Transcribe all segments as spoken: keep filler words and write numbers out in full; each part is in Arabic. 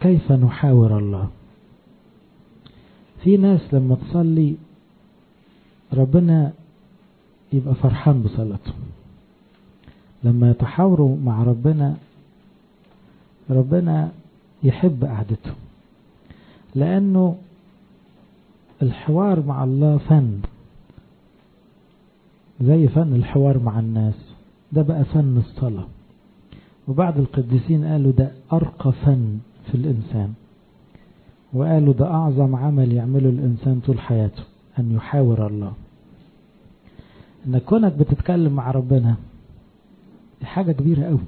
كيف نحاور الله. في ناس لما تصلي ربنا يبقى فرحان بصلاته، لما يتحاوروا مع ربنا ربنا يحب قعدته، لأنه الحوار مع الله فن، زي فن الحوار مع الناس، ده بقى فن الصلاة. وبعض القديسين قالوا ده أرقى فن في الإنسان، وقالوا ده أعظم عمل يعمله الإنسان طول حياته، أن يحاور الله. إنك كونك بتتكلم مع ربنا دي حاجة كبيرة قوي،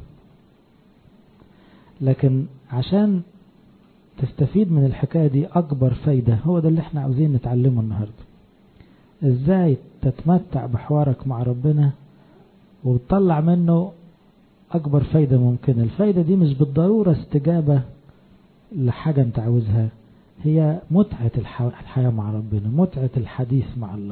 لكن عشان تستفيد من الحكاية دي أكبر فايدة، هو ده اللي احنا عاوزين نتعلمه النهاردة. ازاي تتمتع بحوارك مع ربنا وتطلع منه أكبر فايدة ممكنة. الفايدة دي مش بالضرورة استجابة لحاجة انت عاوزها، هي متعة الحياة مع ربنا، متعة الحديث مع الله،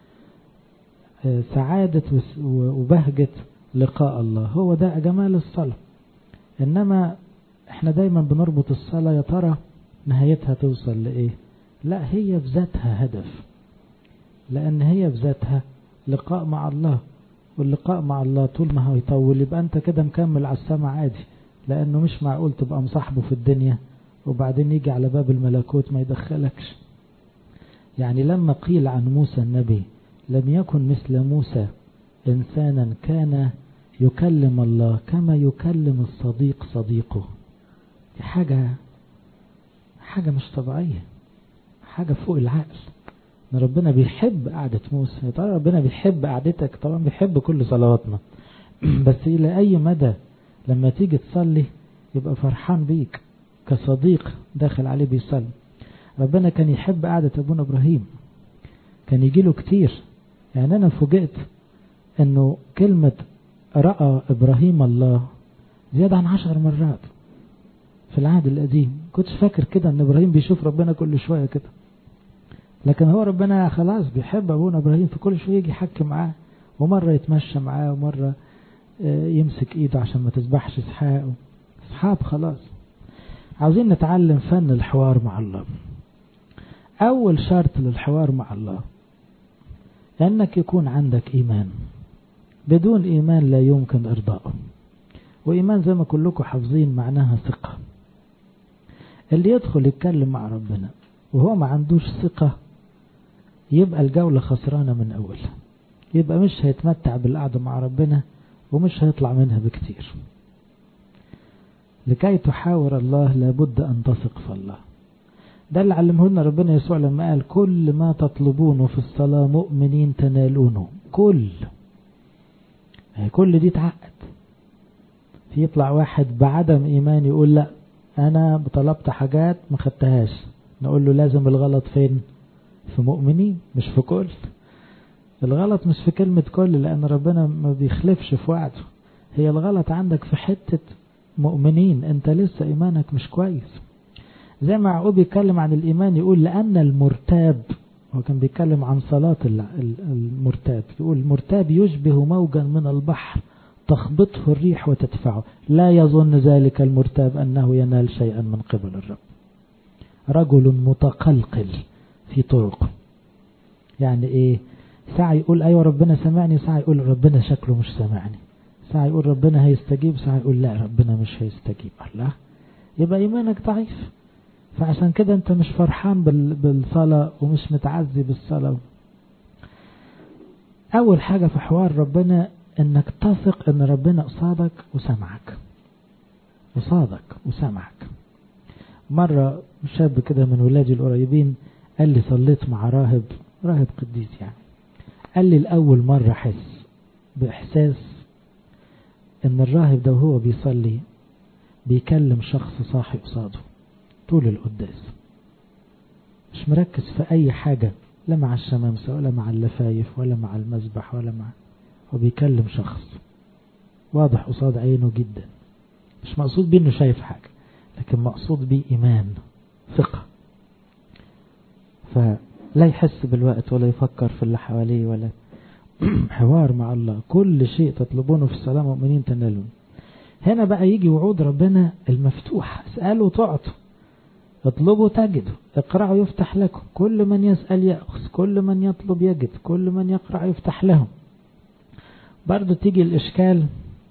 سعادة وبهجة لقاء الله. هو ده جمال الصلاة. إنما احنا دايما بنربط الصلاة يا ترى نهايتها توصل لإيه؟ لا، هي بذاتها هدف، لأن هي بذاتها لقاء مع الله، واللقاء مع الله طول ما هو يطول يبقى أنت كده مكمل على السماء عادي، لأنه مش معقول تبقى مصاحبه في الدنيا وبعدين يجي على باب الملكوت ما يدخلكش. يعني لما قيل عن موسى النبي لم يكن مثل موسى إنسانا كان يكلم الله كما يكلم الصديق صديقه، دي حاجة حاجة مش طبيعية، حاجة فوق العقل. ان ربنا بيحب قعدة موسى. طبعا ربنا بيحب قعدتك، طبعا بيحب كل صلواتنا بس إلى أي مدى لما تيجي تصلي يبقى فرحان بيك كصديق داخل عليه بيصلي. ربنا كان يحب قعدة أبونا إبراهيم، كان يجي له كتير. يعني أنا فوجئت أنه كلمة رأى إبراهيم الله زيادة عن عشر مرات في العهد القديم. كنت فاكر كده أن إبراهيم بيشوف ربنا كل شوية كده، لكن هو ربنا خلاص بيحب أبونا إبراهيم، في كل شوية يجي يحكي معاه، ومرة يتمشى معاه ومرة يمسك إيده عشان ما تسبحش إسحاق. أصحاب خلاص. عاوزين نتعلم فن الحوار مع الله. أول شرط للحوار مع الله أنك يكون عندك إيمان. بدون إيمان لا يمكن إرضائه. وإيمان زي ما كلكم حافظين معناها ثقة. اللي يدخل يتكلم مع ربنا وهو ما عندوش ثقة يبقى الجولة خسرانة من أولها، يبقى مش هيتمتع بالقعدة مع ربنا ومش هيطلع منها بكتير. لكي تحاور الله لابد أن تثق في الله. ده اللي علمه لنا ربنا يسوع لما قال كل ما تطلبونه في الصلاة مؤمنين تنالونه. كل كل دي تعقد. في يطلع واحد بعدم إيمان يقول لا أنا طلبت حاجات ما خدتهاش، نقول له لازم الغلط فين؟ في مؤمنين مش في كل. الغلط مش في كلمة كل، لأن ربنا ما بيخلفش في وعده. هي الغلط عندك في حتة مؤمنين، انت لسه إيمانك مش كويس. زي ما يعقوب بيتكلم عن الإيمان يقول لأن المرتاب، هو كان بيتكلم عن صلاة المرتاب، يقول المرتاب يشبه موجا من البحر تخبطه الريح وتدفعه، لا يظن ذلك المرتاب أنه ينال شيئا من قبل الرب. رجل متقلقل في طرقه. يعني ايه؟ ساعة يقول ايوه ربنا سمعني، ساعة يقول ربنا شكله مش سمعني، ساعة يقول ربنا هيستجيب، ساعة يقول لا ربنا مش هيستجيب. الله، يبقى ايمانك ضعيف. فعشان كده انت مش فرحان بالصلاة ومش متعزي بالصلاة. اول حاجة في حوار ربنا انك تثق ان ربنا قصادك وسمعك، قصادك وسمعك. مرة شاب كده من ولادي القريبين قال لي صليت مع راهب راهب قديس يعني، قال لي الأول مرة حس بإحساس ان الراهب ده وهو بيصلي بيكلم شخص صاحي قصاده طول القداس، مش مركز في أي حاجة، لا مع الشمامسة ولا مع اللفايف ولا مع المسبح ولا مع، هو بيكلم شخص واضح قصاد عينه جدا. مش مقصود بيه انه شايف حاجة، لكن مقصود بيه إيمان، ثقة. فلا يحس بالوقت ولا يفكر في اللي حواليه ولا حوار مع الله. كل شيء تطلبونه في الصلاة مؤمنين تنالون. هنا بقى يجي وعود ربنا المفتوح، اسألوا تعطوا. اطلبوا تجدوا، اقرأوا يفتح لكم، كل من يسأل يأخذ، كل من يطلب يجد، كل من يقرأ يفتح لهم. برضو تيجي الإشكال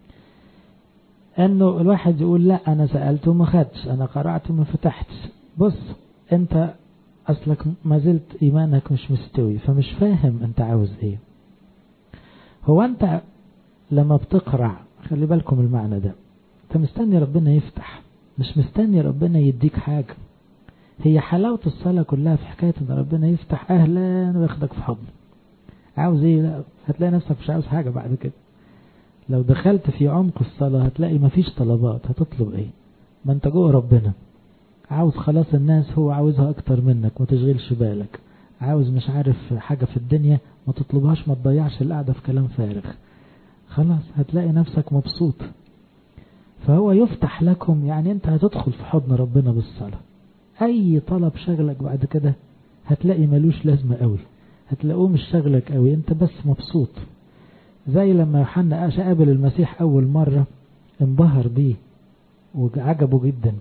أنه الواحد يقول لا أنا سألت وما خدش، أنا قرأت وما فتحتش. بص أنت أصلك ما زلت إيمانك مش مستوي، فمش فاهم أنت عاوز إيه. هو أنت لما بتقرأ خلي بالكم المعنى ده، أنت مستني ربنا يفتح، مش مستني ربنا يديك حاجة. هي حلاوة الصلاة كلها في حكاية أن ربنا يفتح أهلا وياخدك في حضنه. عاوز إيه؟ لا هتلاقي نفسك مش عاوز حاجة بعد كده. لو دخلت في عمق الصلاة هتلاقي مفيش طلبات، هتطلب إيه؟ ما أنت جوه ربنا. عاوز خلاص الناس هو عاوزها أكتر منك، ما تشغلش بالك. عاوز مش عارف حاجة في الدنيا ما تطلبهاش، ما تضيعش القعدة في كلام فارغ. خلاص هتلاقي نفسك مبسوط. فهو يفتح لكم، يعني أنت هتدخل في حضن ربنا بالصلاة. أي طلب شغلك بعد كده هتلاقي ملوش لازمة قوي، هتلاقوه مش شغلك قوي، أنت بس مبسوط. زي لما يوحنا قابل المسيح أول مرة انبهر بيه وعجبه جدا،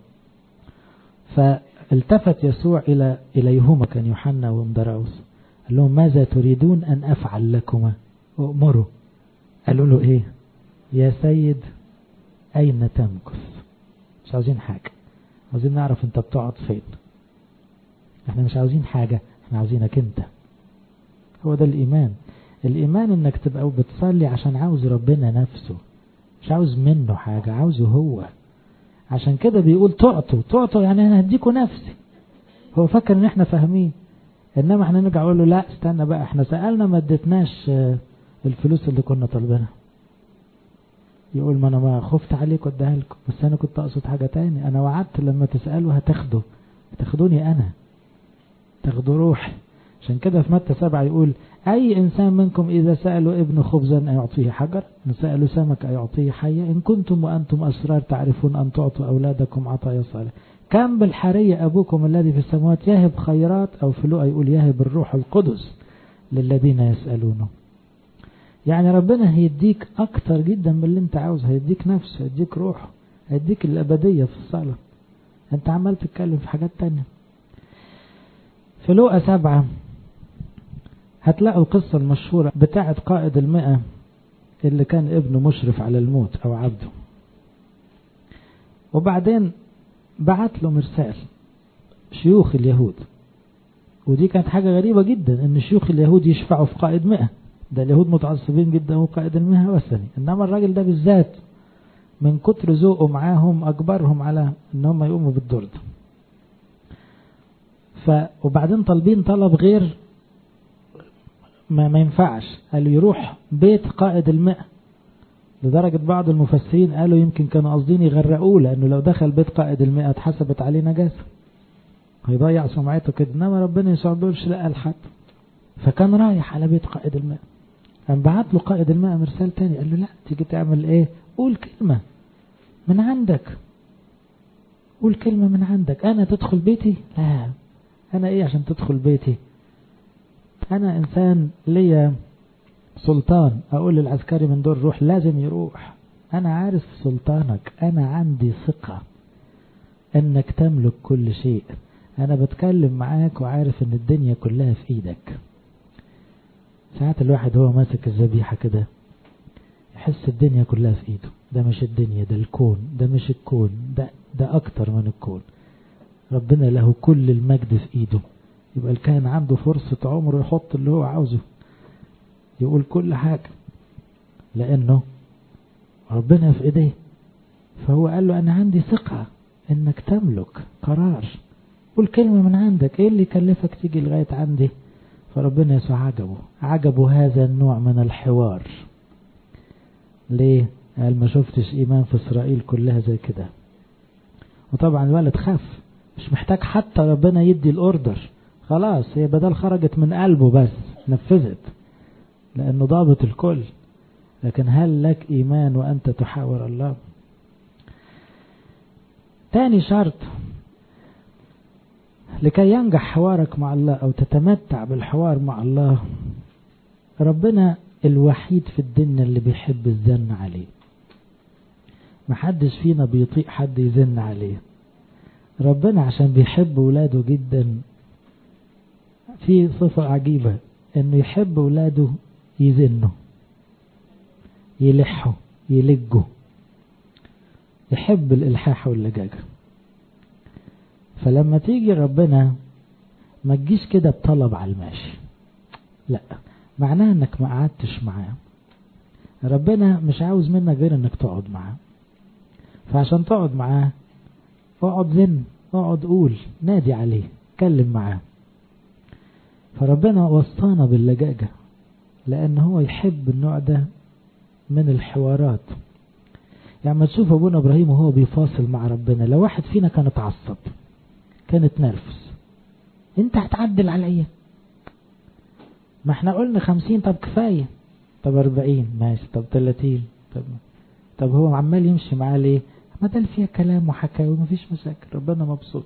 فالتفت يسوع إلى إليهما، كان يوحنا ومدراوس، قال لهم ماذا تريدون أن أفعل لكما؟ أؤمروا. قالوا له إيه؟ يا سيد أين تمكث؟ مش عاوزين حاجة، عاوزين نعرف أنت بتقعد فين. احنا مش عاوزين حاجة، احنا عاوزينك أنت. هو ده الإيمان. الإيمان انك تبقى بتصلي عشان عاوز ربنا نفسه، مش عاوز منه حاجة، عاوزه هو. عشان كده بيقول تعطوا تعطوا، يعني انا هديكوا نفسي. هو فكر ان احنا فاهمين، انما احنا نرجع نقول له لا استنى بقى، احنا سألنا ما اديتناش الفلوس اللي كنا طالبينها. يقول ما انا ما خفت عليك واديها لكم، بس انا كنت اقصد حاجة تاني. انا وعدت لما تسألوا هتاخدوا، هتاخدوني انا، تاخدوا روحي. عشان كده في متى سبعة يقول أي إنسان منكم إذا سألوا ابن خبزا أيعطيه حجر، إن سألوا سمك أيعطيه حية، إن كنتم وأنتم أسرار تعرفون أن تعطوا أولادكم عطايا صالح، كم بالحرية أبوكم الذي في السماوات يهب خيرات. أو في لوقا يقول يهب الروح القدس للذين يسألونه. يعني ربنا هيديك أكتر جدا من اللي أنت عاوز، هيديك نفسه، هيديك روحه، هيديك الأبدية في الصلاة. أنت عمال تتكلم في حاجات تانية. في لوقا سبعة هتلاقوا القصة المشهورة بتاعة قائد المئة اللي كان ابنه مشرف على الموت أو عبده، وبعدين بعت له مرسال شيوخ اليهود. ودي كانت حاجة غريبة جدا ان شيوخ اليهود يشفعوا في قائد مئة. ده اليهود متعصبين جدا وقائد المئة وثني، انما الراجل ده بالذات من كتر ذوقه معاهم اجبرهم على ان هم يقوموا بالدور ده. ف وبعدين طالبين طلب غير ما, ما ينفعش، قالوا يروح بيت قائد المئة. لدرجة بعض المفسرين قالوا يمكن كانوا قاصدين يغرقوه، لانه لو دخل بيت قائد المئة اتحسبت عليه نجاسة، هيضيع سمعته كده. انما ربنا يسوع بيقولش لا لحد، فكان رايح على بيت قائد المئة. قام بعت له قائد المئة مرسال تاني قال له لا، تيجي تعمل ايه؟ قول كلمة من عندك، قول كلمة من عندك. انا تدخل بيتي؟ لا، انا ايه عشان تدخل بيتي؟ انا انسان ليا سلطان، اقول للعسكري من دول روح لازم يروح. انا عارف سلطانك، انا عندي ثقة انك تملك كل شيء. انا بتكلم معاك وعارف ان الدنيا كلها في ايدك. ساعات الواحد هو ماسك الذبيحة كده يحس الدنيا كلها في ايده. ده مش الدنيا، ده الكون، ده مش الكون، ده ده اكتر من الكون. ربنا له كل المجد في ايده. يبقى الكاهن عنده فرصة عمره يحط اللي هو عاوزه، يقول كل حاجة، لانه ربنا في ايديه. فهو قال له انا عندي ثقة انك تملك قرار، قول كلمة من عندك، ايه اللي يكلفك تيجي لغاية عندي؟ فربنا يسوع عجبه عجبه هذا النوع من الحوار. ليه؟ قال ما شفتش ايمان في اسرائيل كلها زي كده. وطبعا الولد خاف، مش محتاج حتى ربنا يدي الاوردر، خلاص هي بدل خرجت من قلبه بس نفذت، لانه ضابط الكل. لكن هل لك ايمان وانت تحاور الله؟ تاني شرط لكي ينجح حوارك مع الله او تتمتع بالحوار مع الله، ربنا الوحيد في الدنيا اللي بيحب الزن عليه. محدش فينا بيطيق حد يزن عليه. ربنا عشان بيحب ولاده جدا في صفة عجيبة، انه يحب ولاده يزنوا يلحوا يلجوا، يحب الالحاح واللجاجة. فلما تيجي ربنا ما تجيش كده بطلب على الماشي، لا، معناه انك ما قعدتش معاه. ربنا مش عاوز منك غير انك تقعد معاه، فعشان تقعد معاه اقعد زن، اقعد قول، نادي عليه، كلم معاه. فربنا وصانا باللجاجة لان هو يحب النوع ده من الحوارات. يعني ما تشوف ابونا ابراهيم وهو بيفاصل مع ربنا، لو واحد فينا كان اتعصب كان اتنرفز، انت هتعدل عليا، ما احنا قلنا خمسين، طب كفاية، طب اربعين ماشي، طب تلاتين، طب طب هو عمال يمشي معاه ليه؟ ما ده فيها كلام وحكاية ومفيش مشاكل، ربنا مبسوط.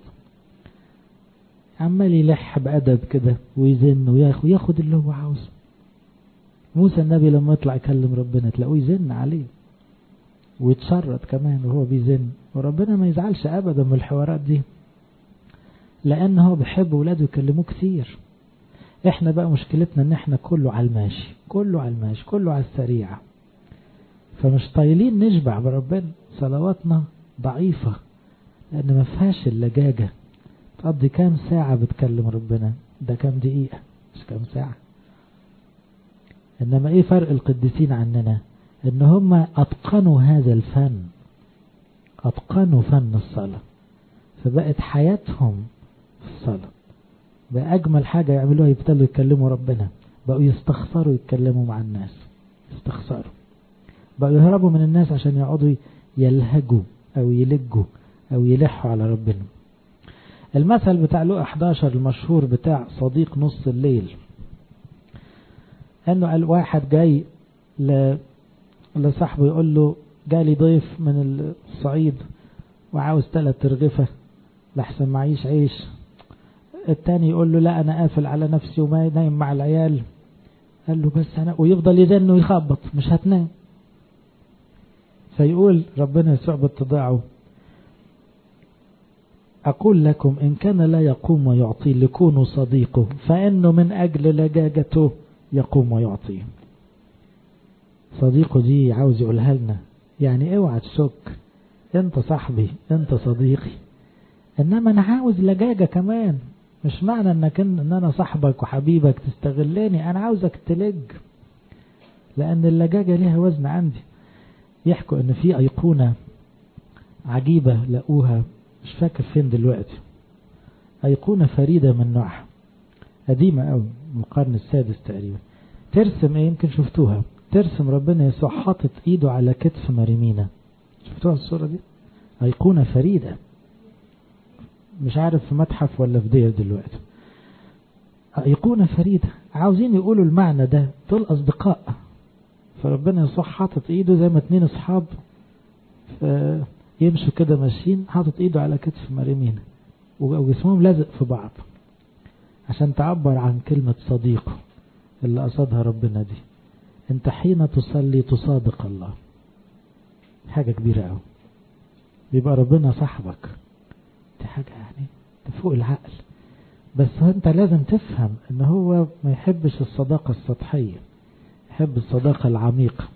عمال يلح بأدب كده ويزن وياخد ياخد اللي هو عاوزه. موسى النبي لما يطلع يكلم ربنا تلاقوه يزن عليه ويتشرد كمان وهو بيزن، وربنا ما يزعلش ابدا من الحوارات دي لان هو بيحب ولاده يكلموه كتير. احنا بقى مشكلتنا ان احنا كله على الماشي، كله على الماشي، كله على السريع، فمش طايلين نشبع بربنا. صلواتنا ضعيفة لان ما فيهاش اللجاجة. تقضي كام ساعة بتكلم ربنا؟ ده كام دقيقة مش كام ساعة. انما ايه فرق القديسين عننا؟ ان هم اتقنوا هذا الفن، اتقنوا فن الصلاة، فبقت حياتهم في الصلاة. بقى اجمل حاجة يعملوها يبتدوا يتكلموا ربنا، بقوا يستخسروا يتكلموا مع الناس، يستخسروا، بقوا يهربوا من الناس عشان يقعدوا يلهجوا او يلجوا او يلحوا على ربنا. المثل بتاع لوقا احداشر المشهور بتاع صديق نص الليل، انه قال واحد جاي لصاحبه يقول له جالي ضيف من الصعيد وعاوز ثلاث ترغفة لحسن معيش عيش. التاني يقول له لا انا قافل على نفسي وما نايم مع العيال. قال له بس انا، ويفضل يزن ويخبط، مش هتنام. فيقول ربنا يسوع باتضاعه أقول لكم إن كان لا يقوم ويعطي لكونوا صديقه، فإنه من أجل لجاجته يقوم ويعطي. صديقه دي عاوز يقولها لنا، يعني اوعى تشك انت صاحبي انت صديقي، انما انا عاوز لجاجة كمان. مش معنى انك ان انا صاحبك وحبيبك تستغلني، انا عاوزك تلج، لان اللجاجة ليها وزن عندي. يحكوا ان في ايقونة عجيبة لقوها مش فاكر فين دلوقتي، ايقونة فريدة من نوعها، قديمة قوي من القرن السادس تقريبا. ترسم ايه؟ يمكن شفتوها، ترسم ربنا يسوع حاطط ايده على كتف مريمينا. شفتوها الصورة دي؟ ايقونة فريدة، مش عارف في متحف ولا في دير دلوقتي. ايقونة فريدة، عاوزين يقولوا المعنى ده، دول اصدقاء. فربنا يسوع حاطط ايده زي ما اتنين اصحاب يمشوا كده ماشيين، حاطط ايده على كتف مريمينا وجسمهم لازق في بعض، عشان تعبر عن كلمة صديقه اللي قصدها ربنا دي. انت حين تصلي تصادق الله، حاجة كبيرة قوي. بيبقى ربنا صاحبك، دي حاجة يعني تفوق العقل. بس انت لازم تفهم ان هو ما يحبش الصداقة السطحية، يحب الصداقة العميقة.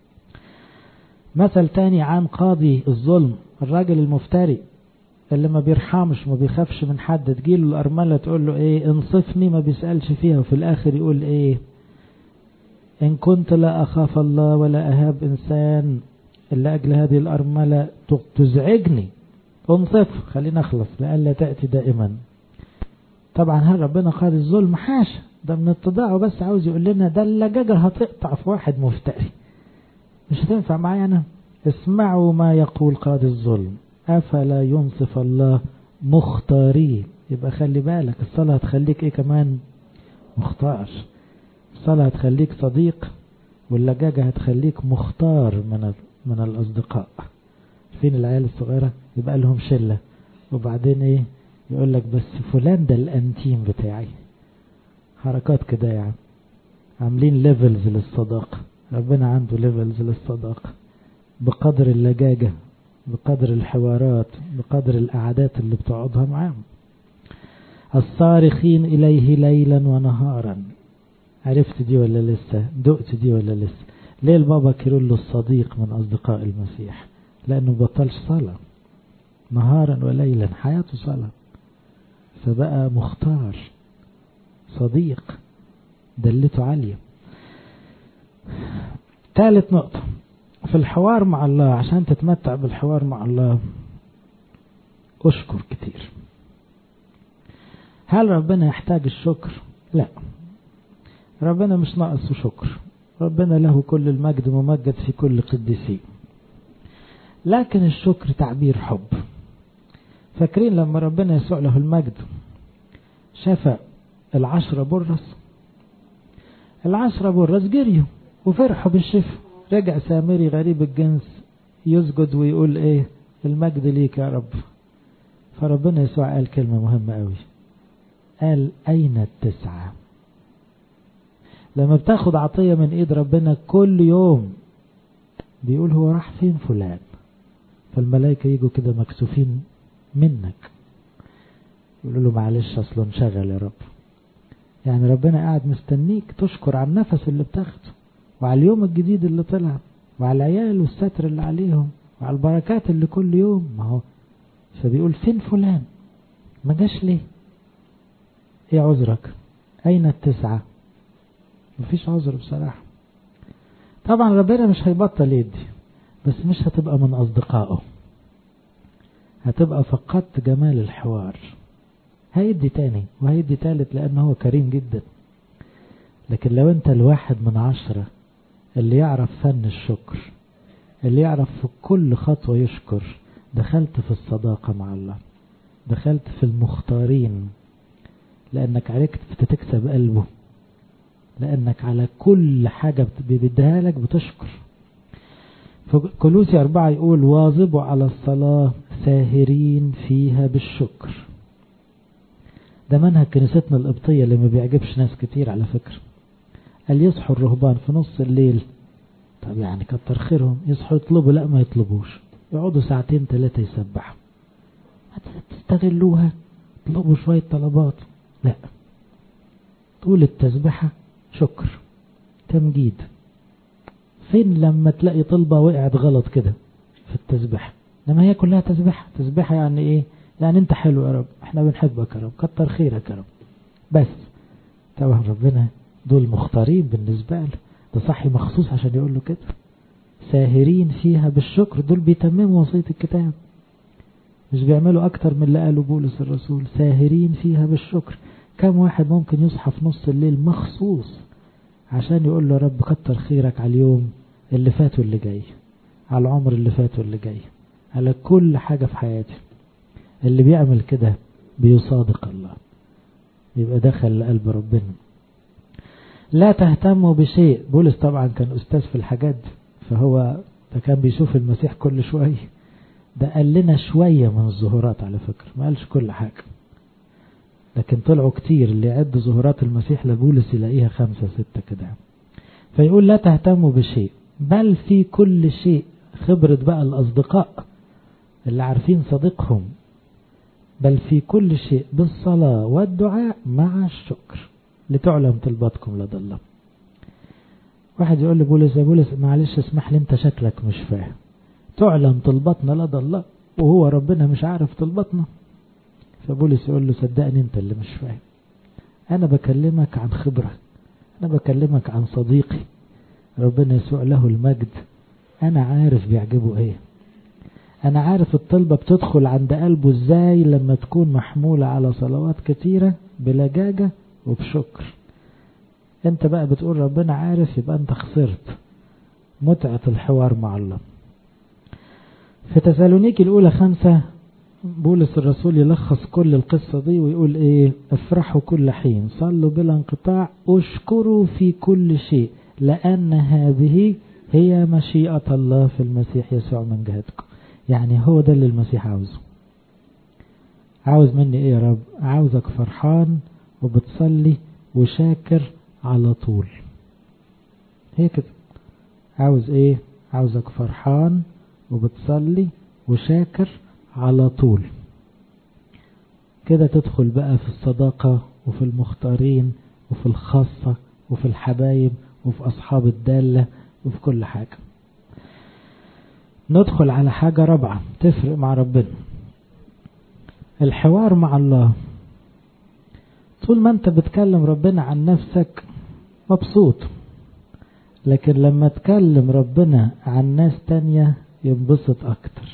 مثل تاني عن قاضي الظلم، الراجل المفتري اللي ما بيرحمش وما بيخافش من حد. تجيله الأرملة تقول له ايه؟ انصفني، ما بيسألش فيها، وفي الآخر يقول ايه؟ إن كنت لا أخاف الله ولا أهاب إنسان إلا أجل هذه الأرملة تزعجني، انصف خلينا أخلص لألا تأتي دائما. طبعا هل ربنا قاضي الظلم؟ حاشا، ده من اتضاعه، بس عاوز يقول لنا ده اللجاجة هتقطع في واحد مفتري، مش هتنفع معايا أنا. اسمعوا ما يقول قاضي الظلم، أفلا ينصف الله مختارين. يبقى خلي بالك، الصلاة هتخليك ايه كمان؟ مختار. الصلاة هتخليك صديق، واللجاجة هتخليك مختار من من الأصدقاء. فين العيال الصغيرة يبقى لهم شلة، وبعدين ايه؟ يقول لك بس فلان ده الانتيم بتاعي. حركات كده يعني، عاملين ليفلز للصداقة. ربنا عنده ليفلز للصداقة بقدر اللجاجة بقدر الحوارات، بقدر القعدات اللي بتقعدها معاهم. الصارخين إليه ليلا ونهارا. عرفت دي ولا لسه؟ دقت دي ولا لسه؟ ليه البابا كيرلو الصديق من أصدقاء المسيح؟ لأنه بطلش صلاة نهارا وليلا، حياته صلاة، فبقى مختار صديق دلته عالية. ثالث نقطة في الحوار مع الله، عشان تتمتع بالحوار مع الله أشكر كتير. هل ربنا يحتاج الشكر؟ لا، ربنا مش ناقصه شكر، ربنا له كل المجد، ممجد في كل قديسيه. لكن الشكر تعبير حب. فاكرين لما ربنا يسوع له المجد شفى العشرة برص؟ العشرة برص جريوا وفرحوا بالشفاء. رجع سامري غريب الجنس يسجد ويقول ايه؟ المجد ليك يا رب. فربنا يسوع قال كلمة مهمة قوي، قال أين التسعة؟ لما بتاخد عطية من ايد ربنا كل يوم بيقول هو راح فين فلان؟ فالملائكة يجوا كده مكسوفين منك، يقولوا له معلش اصله انشغل يا رب. يعني ربنا قاعد مستنيك تشكر على النفس اللي بتاخده، وعلى اليوم الجديد اللي طلع، وعلى العيال والستر اللي عليهم، وعلى البركات اللي كل يوم. ما هو فبيقول فين فلان؟ ما جاش ليه؟ ايه عذرك؟ اين التسعة؟ مفيش عذر بصراحة. طبعا ربنا مش هيبطل يدي، بس مش هتبقى من أصدقائه، هتبقى فقدت جمال الحوار. هيدي تاني وهيدي تالت لأنه هو كريم جدا. لكن لو انت الواحد من عشرة اللي يعرف فن الشكر، اللي يعرف في كل خطوة يشكر، دخلت في الصداقة مع الله، دخلت في المختارين، لأنك عرفت تكسب قلبه، لأنك على كل حاجة بيديها لك بتشكر. كولوسي أربعة يقول واظبوا على الصلاة ساهرين فيها بالشكر. ده منهج كنيستنا القبطية اللي ما بيعجبش ناس كتير على فكرة. قال يصحوا الرهبان في نص الليل، طب يعني كتر خيرهم، يصحوا يطلبوا؟ لا ما يطلبوش، يقعدوا ساعتين ثلاثة يسبحوا. تستغلوها طلبوا شوية طلبات؟ لا، طول التسبحة شكر تمجيد. فين لما تلاقي طلبة وقعت غلط كده في التسبحة؟ لما هي كلها تسبحة. تسبحة يعني ايه؟ يعني انت حلو يا رب، احنا بنحبك يا رب، كتر خيرك يا رب. بس طبعا ربنا دول مختارين بالنسبة له، ده صحي مخصوص عشان يقول له كده ساهرين فيها بالشكر. دول بيتمموا وصية الكتاب، مش بيعملوا اكتر من اللي قاله بولس الرسول، ساهرين فيها بالشكر. كم واحد ممكن يصحى في نص الليل مخصوص عشان يقول له رب كتر خيرك على اليوم اللي فات واللي جاي، على العمر اللي فات واللي جاي، على كل حاجة في حياتي. اللي بيعمل كده بيصادق الله، يبقى دخل لقلب ربنا. لا تهتموا بشيء. بولس طبعا كان أستاذ في الحاجات دي، فهو فكان بيشوف المسيح كل شوية. ده قال لنا شوية من الظهورات على فكرة، ما قالش كل حاجة، لكن طلعوا كتير. اللي يعد ظهورات المسيح لبولس يلاقيها خمسة ستة كده. فيقول لا تهتموا بشيء بل في كل شيء. خبرة بقى الأصدقاء اللي عارفين صديقهم. بل في كل شيء بالصلاة والدعاء مع الشكر لتعلم طلباتكم لدى الله. واحد يقول لبولس يا بولس معلش اسمح لي انت شكلك مش فاهم، تعلم طلباتنا لدى الله وهو ربنا مش عارف طلباتنا؟ فبولس يقول له صدقني انت اللي مش فاهم، انا بكلمك عن خبرة، انا بكلمك عن صديقي ربنا يسوع له المجد. انا عارف بيعجبه ايه، انا عارف الطلبة بتدخل عند قلبه ازاي لما تكون محمولة على صلوات كتيرة بلجاجة وبشكر. انت بقى بتقول ربنا عارف، يبقى انت خسرت متعة الحوار مع الله. في تسالونيكي الاولى خمسة بولس الرسول يلخص كل القصة دي ويقول ايه؟ افرحوا كل حين، صلوا بلا انقطاع، اشكروا في كل شيء، لان هذه هي مشيئة الله في المسيح يسوع من جهتكم. يعني هو ده اللي المسيح عاوزه. عاوز مني ايه يا رب؟ عاوزك فرحان وبتصلي وشاكر على طول. هي كده. عاوز ايه؟ عاوزك فرحان وبتصلي وشاكر على طول. كده تدخل بقى في الصداقة وفي المختارين وفي الخاصة وفي الحبايب وفي أصحاب الدالة وفي كل حاجة. ندخل على حاجة رابعة تفرق مع ربنا، الحوار مع الله. طول ما انت بتكلم ربنا عن نفسك مبسوط، لكن لما تكلم ربنا عن ناس تانية ينبسط اكتر.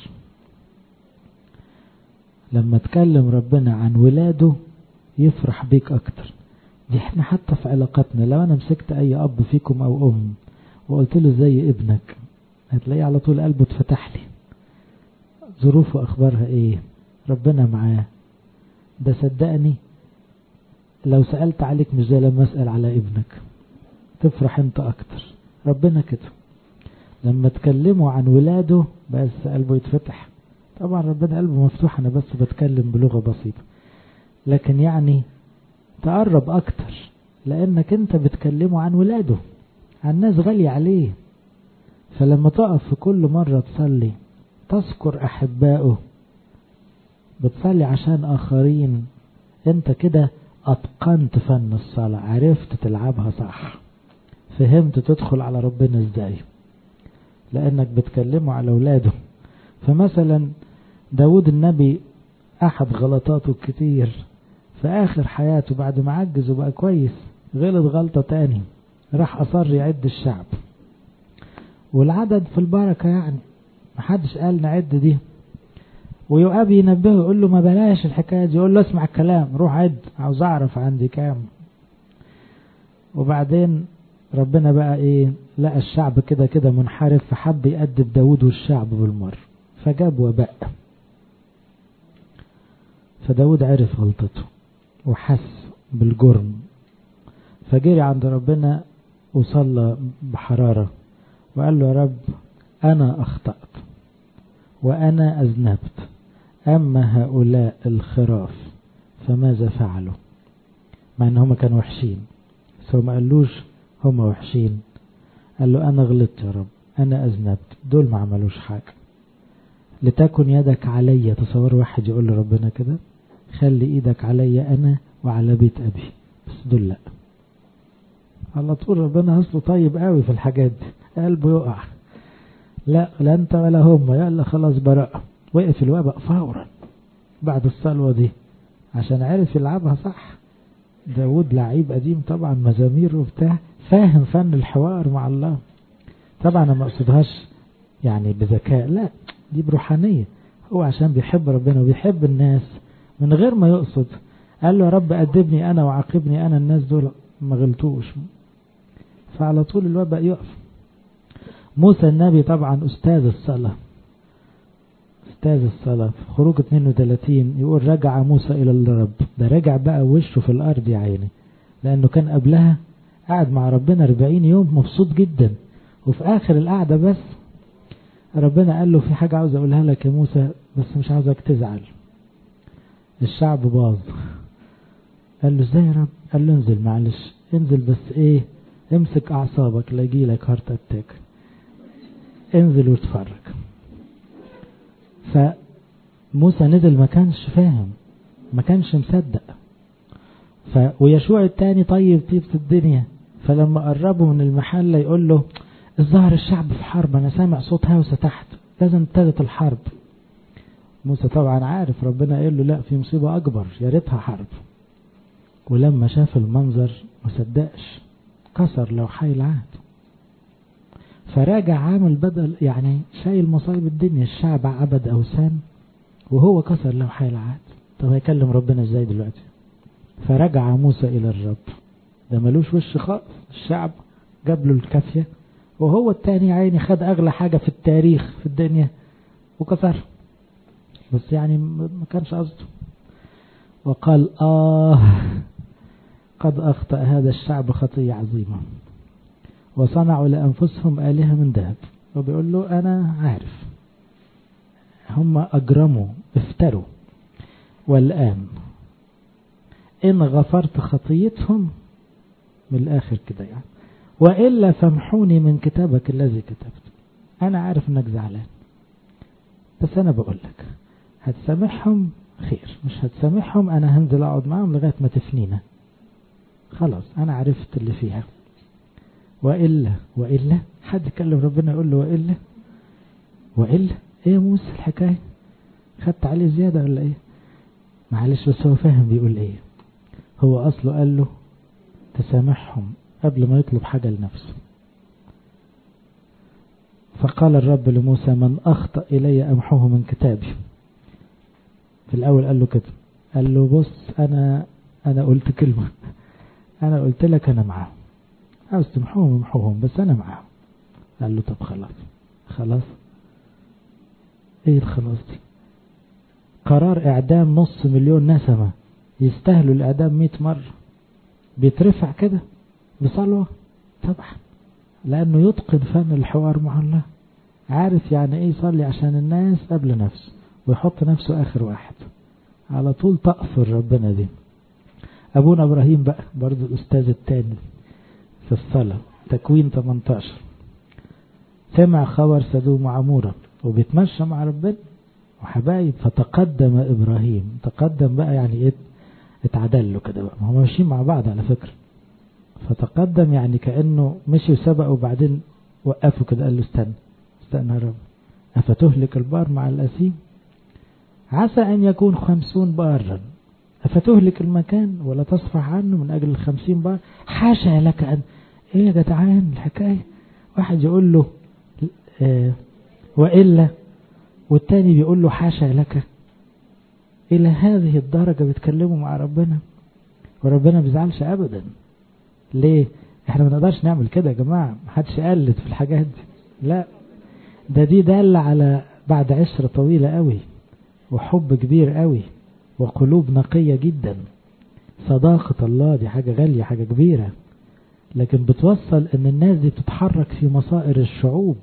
لما تكلم ربنا عن ولاده يفرح بيك اكتر. دي احنا حتى في علاقاتنا، لو انا مسكت اي اب فيكم او ام وقلت له زي ابنك، هتلاقيه على طول قلبه اتفتح لي. ظروفه اخبارها ايه، ربنا معاه. ده صدقني لو سألت عليك مش زي لما اسأل على ابنك، تفرح انت اكتر. ربنا كده لما تكلموا عن ولاده بس قلبه يتفتح. طبعا ربنا قلبه مفتوح، انا بس بتكلم بلغة بسيطة، لكن يعني تقرب اكتر لانك انت بتكلمه عن ولاده، عن ناس غالية عليه. فلما تقف في كل مرة تصلي تذكر احبائه، بتصلي عشان اخرين، انت كده اتقنت فن الصلاة، عرفت تلعبها صح، فهمت تدخل على ربنا ازاي، لانك بتكلمه على اولاده. فمثلا داود النبي احد غلطاته الكتير في اخر حياته بعد ما عجز وبقى كويس، غلط غلطة تاني، راح اصر يعد الشعب، والعدد في البركة يعني محدش قال نعد دي، ويؤاب ينبهه يقول له ما بلاش الحكاية دي، يقول له اسمع الكلام روح عد، عاوز اعرف عندي كام. وبعدين ربنا بقى ايه، لقى الشعب كده كده منحرف، فحب يأدب داود والشعب بالمر، فجاب وباء. فداود عرف غلطته وحس بالجرم، فجري عند ربنا وصلى بحرارة وقال له يا رب انا اخطأت وانا اذنبت، اما هؤلاء الخراف فماذا فعلوا؟ مع ان هم كانوا وحشين، بس هو ما قالوش هم وحشين، قال له انا غلطت يا رب، انا اذنبت، دول ما عملوش حاجة. لتكن يدك عليا. تصور واحد يقول لربنا كده، خلي ايدك عليا انا وعلى بيت ابي، بس دول لا. على طول ربنا اصله طيب قوي في الحاجات دي، قلبه يقع. لا لا انت ولا هم، يلا خلاص براءة. وقف الوباء فورا بعد الصلوة دي عشان عرف يلعبها صح. داود لعيب قديم طبعا، مزامير وبتاع، فاهم فن الحوار مع الله. طبعا انا ما اقصدهاش يعني بذكاء، لا دي بروحانية، هو عشان بيحب ربنا وبيحب الناس من غير ما يقصد. قال له يا رب أدبني انا وعاقبني انا، الناس دول ما غلطوش. فعلى طول الوباء يقف. موسى النبي طبعا أستاذ الصلاة، أستاذ الصلاة. في خروج اثنين وثلاثين يقول رجع موسى إلى الرب. ده رجع بقى وشه في الأرض يا عيني، لأنه كان قبلها قاعد مع ربنا أربعين يوم مبسوط جدا، وفي آخر القعدة بس ربنا قال له في حاجة عاوز أقولها لك يا موسى، بس مش عاوزك تزعل، الشعب باظ. قال له ازاي يا رب؟ قال له انزل معلش، انزل بس ايه، امسك أعصابك لا يجيلك هارت اتاك، انزل واتفرج. فموسى نزل ما كانش فاهم، ما كانش مصدق. ف ويشوع التاني طيب طيب في الدنيا، فلما قربوا من المحل يقول له الظاهر الشعب في حرب، انا سامع صوت هوسة تحت، لازم ابتدت الحرب. موسى طبعا عارف ربنا قال له لا في مصيبة اكبر، يا ريتها حرب. ولما شاف المنظر ما صدقش، كسر لوحي العهد، فراجع عامل بدل يعني شايل مصايب الدنيا. الشعب عبد اوثان وهو كسر لوحي العهد، طب هيكلم ربنا ازاي دلوقتي؟ فرجع موسى الى الرب. ده ملوش وش خالص، الشعب جاب له الكافية، وهو التاني عيني خد اغلى حاجة في التاريخ في الدنيا وكسر، بس يعني ما كانش قصده. وقال آه قد أخطأ هذا الشعب خطية عظيمة، وصنعوا لأنفسهم آلهة من ذهب. وبيقول له أنا عارف هم أجرموا افتروا، والآن إن غفرت خطيتهم من الآخر كده يعني، وإلا فامحوني من كتابك الذي كتبت. أنا عارف إنك زعلان، بس أنا بقول لك هتسامحهم خير، مش هتسامحهم أنا هنزل أقعد معهم لغاية ما تفنينا، خلاص أنا عرفت اللي فيها. وإلا وإلا حد يكلم ربنا يقول له وإلا وإلا إيه يا موسى الحكاية، خدت عليه زيادة ولا إيه؟ معلش بس هو فاهم بيقول إيه. هو أصله قال له تسامحهم قبل ما يطلب حاجة لنفسه. فقال الرب لموسى من أخطأ إلي أمحوه من كتابي. في الأول قال له كده، قال له بص أنا أنا قلت كلمة، أنا قلت لك أنا معاهم، عاوز تمحوهم امحوهم بس أنا معاهم. قال له طب خلاص خلاص. إيه الخلاص دي؟ قرار إعدام نص مليون نسمة يستاهلوا الإعدام مئة مرة، بيترفع كده بصلوة؟ طبعا، لأنه يتقن فن الحوار مع الله، عارف يعني إيه يصلي عشان الناس قبل نفسه ويحط نفسه آخر واحد، على طول تأثر ربنا دي. أبونا إبراهيم بقى برضو الأستاذ التاني في الصلاة، تكوين ثمانية عشر، سمع خبر سدوم وعمورة وبيتمشى مع ربنا وحبايب، فتقدم إبراهيم. تقدم بقى يعني إيه؟ اتعدل له كده بقى، ما هم ماشيين مع بعض على فكرة. فتقدم يعني كأنه مشي وسبق وبعدين وقفوا كده، قال له استنى استنى يا رب، أفتهلك البار مع الأثيم؟ عسى أن يكون خمسون بارا، أفتهلك المكان ولا تصفح عنه من أجل الخمسين بار؟ حاشا لك أن إيه يا جدعان الحكاية؟ واحد يقول له آه وإلا، والتاني بيقول له حاشا لك. إلى هذه الدرجة بيتكلموا مع ربنا، وربنا بيزعلش أبدا. ليه؟ احنا ما نقدرش نعمل كده يا جماعة، محدش يقلد في الحاجات دي، لا ده دي دالة على بعد عشرة طويلة قوي وحب كبير قوي وقلوب نقية جدا. صداقة الله دي حاجة غالية، حاجة كبيرة، لكن بتوصل ان الناس دي بتتحرك في مصائر الشعوب.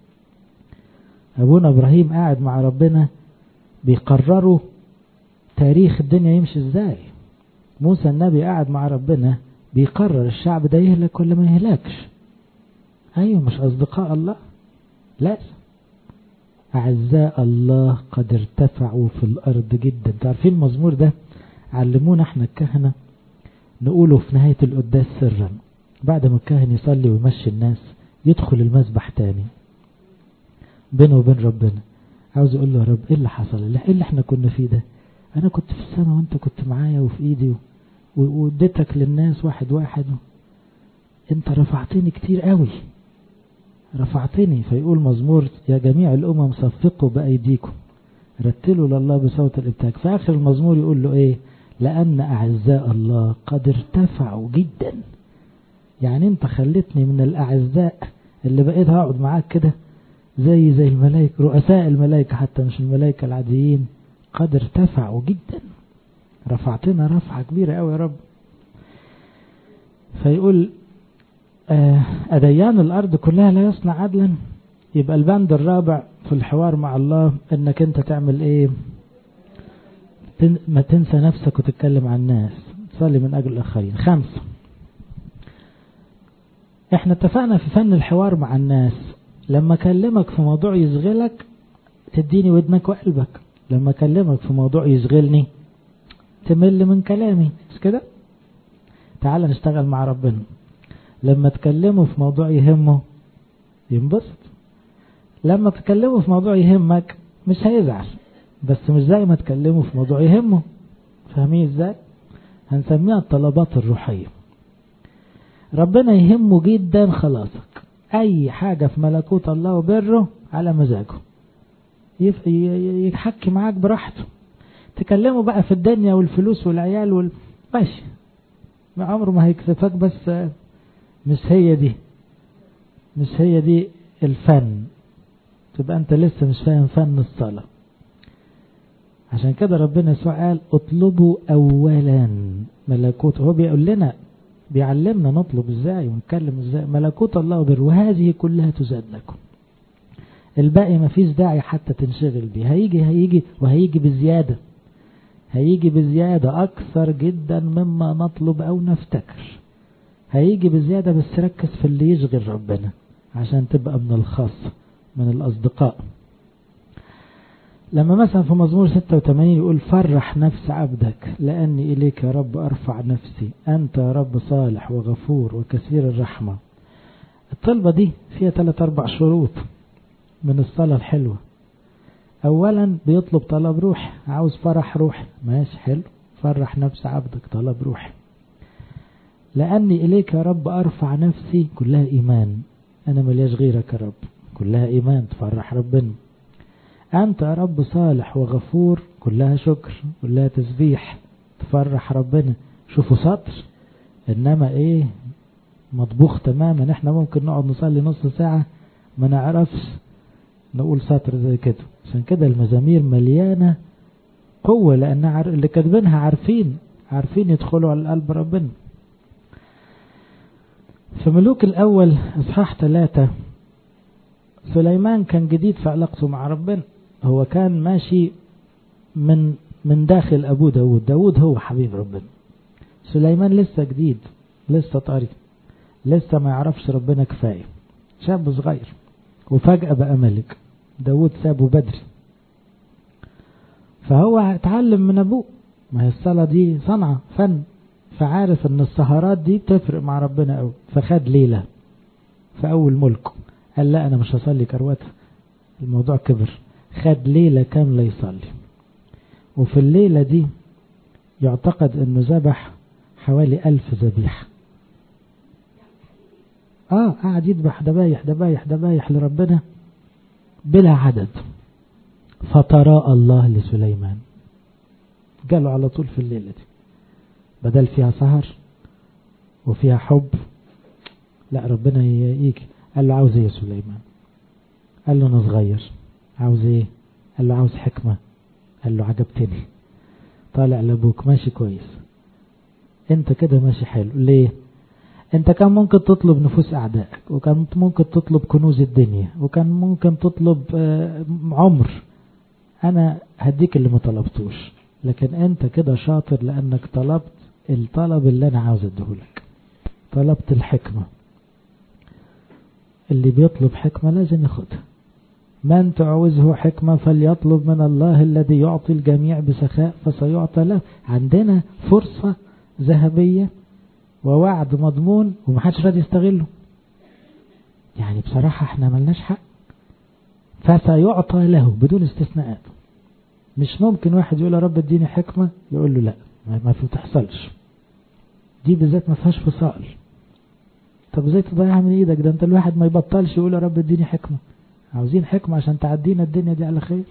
ابونا ابراهيم قاعد مع ربنا بيقرروا تاريخ الدنيا يمشي ازاي. موسى النبي قاعد مع ربنا بيقرر الشعب ده يهلك ولا ما يهلكش. ايوه مش اصدقاء الله، لا أعزاء الله قد ارتفعوا في الأرض جدا. تعرفين المزمور ده علمونا احنا الكهنة نقوله في نهاية القداس سرا، بعد ما الكاهن يصلي ويمشي الناس يدخل المسبح تاني بينه وبين ربنا، عاوز يقول له يا رب ايه اللي حصل، ايه اللي احنا كنا فيه ده؟ انا كنت في السماء وانت كنت معايا وفي ايدي واديتك للناس واحد واحد، انت رفعتني كتير قوي رفعتني. فيقول مزمور يا جميع الأمم صفقوا بأيديكم رتلوا لله بصوت الابتهاج. في آخر المزمور يقول له ايه؟ لأن أعزاء الله قد ارتفعوا جدا. يعني انت خلتني من الأعزاء اللي بقيت هقعد معاك كده زي زي الملائكة، رؤساء الملائكة حتى مش الملائكة العاديين، قد ارتفعوا جدا، رفعتنا رفعة كبيرة قوي يا رب. فيقول أديان الأرض كلها لا يصنع عدلا. يبقى البند الرابع في الحوار مع الله انك انت تعمل ايه؟ ما تنسى نفسك وتتكلم عن الناس، تصلي من اجل الاخرين. خمسة، احنا اتفقنا في فن الحوار مع الناس لما اكلمك في موضوع يشغلك تديني ودنك وقلبك، لما اكلمك في موضوع يشغلني تمل من كلامي، مش كده؟ تعال نشتغل مع ربنا، لما تكلمه في موضوع يهمه ينبسط، لما تكلمه في موضوع يهمك مش هيزعل، بس مش زي ما تكلمه في موضوع يهمه. فاهمين ازاي؟ هنسميها الطلبات الروحية. ربنا يهمه جدا خلاصك، اي حاجة في ملكوت الله وبره على مزاجه، يحكي معاك براحته، تكلمه بقى في الدنيا والفلوس والعيال وال... ماشي، ما عمره ما هيكسفك، بس مش هي دي مش هي دي الفن، تبقى انت لسه مش فاهم فن الصلاة. عشان كده ربنا يسوع قال اطلبوا اولا ملكوت، هو بيقول لنا بيعلمنا نطلب ازاي ونتكلم ازاي، ملكوت الله وبر وهذه كلها تزاد لكم. الباقي ما فيش داعي حتى تنشغل بيه، هيجي هيجي وهيجي بزيادة، هيجي بزيادة اكثر جدا مما نطلب او نفتكر، هيجي بزيادة، بس ركز في اللي يشغل ربنا عشان تبقى من الخاص من الأصدقاء. لما مثلا في مزمور ستة وثمانين يقول فرح نفس عبدك لأني إليك يا رب أرفع نفسي، أنت يا رب صالح وغفور وكثير الرحمة. الطلبة دي فيها ثلاث أربع شروط من الصلاة الحلوة. أولا بيطلب طلب روح، عاوز فرح روحي، ماشي حلو، فرح نفس عبدك طلب روحي. لأني إليك يا رب أرفع نفسي، كلها إيمان، أنا ملياش غيرك يا رب، كلها إيمان تفرح ربنا. أنت يا رب صالح وغفور، كلها شكر، كلها تسبيح تفرح ربنا. شوفوا سطر، إنما إيه مطبوخ تماما. احنا ممكن نقعد نصلي نص ساعة ما نعرفش نقول سطر زي كده. عشان كده المزامير مليانة قوة، لأن اللي كاتبينها عارفين عارفين يدخلوا على قلب ربنا. في ملوك الأول إصحاح ثلاثة، سليمان كان جديد في علاقته مع ربنا. هو كان ماشي من من داخل أبوه داود، داود هو حبيب ربنا. سليمان لسه جديد، لسه طري، لسه ما يعرفش ربنا كفاية، شاب صغير، وفجأة بقى ملك. داود سابه بدري، فهو اتعلم من أبوه. ما هي الصلاة دي صنعة فن، فعارف ان السهرات دي بتفرق مع ربنا قوي. فخد ليلة في أول ملكه، قال لا أنا مش هصلي كروته، الموضوع كبر. خد ليلة كاملة يصلي، وفي الليلة دي يعتقد انه ذبح حوالي ألف ذبيحة. اه قاعد يذبح دبايح دبايح دبايح لربنا بلا عدد. فتراءى الله لسليمان، قالوا على طول في الليلة دي، بدل فيها سهر وفيها حب، لا ربنا يجيك. قال له عاوز ايه يا سليمان؟ قال له انا صغير، عاوز ايه؟ قال له عاوز حكمة. قال له عجبتني، طالع لابوك ماشي كويس، انت كده ماشي حلو. ليه؟ انت كان ممكن تطلب نفوس اعدائك، وكان ممكن تطلب كنوز الدنيا، وكان ممكن تطلب عمر. انا هديك اللي ما طلبتوش، لكن انت كده شاطر لانك طلبت الطلب اللي انا عاوز اديهولك، طلبت الحكمة. اللي بيطلب حكمة لازم ياخدها. من تعوزه حكمة فليطلب من الله الذي يعطي الجميع بسخاء فسيعطى له. عندنا فرصة ذهبية ووعد مضمون ومحدش راضي يستغله. يعني بصراحة احنا ملناش حق. فسيعطى له بدون استثناءات. مش ممكن واحد يقول يا رب اديني حكمة يقول له لا، ما بتحصلش دي بالذات، ما فيهاش فصال. طب ازاي تضيعها من ايدك؟ ده انت الواحد ما يبطلش يقول يا رب اديني حكمة. عاوزين حكمة عشان تعدينا الدنيا دي على خير.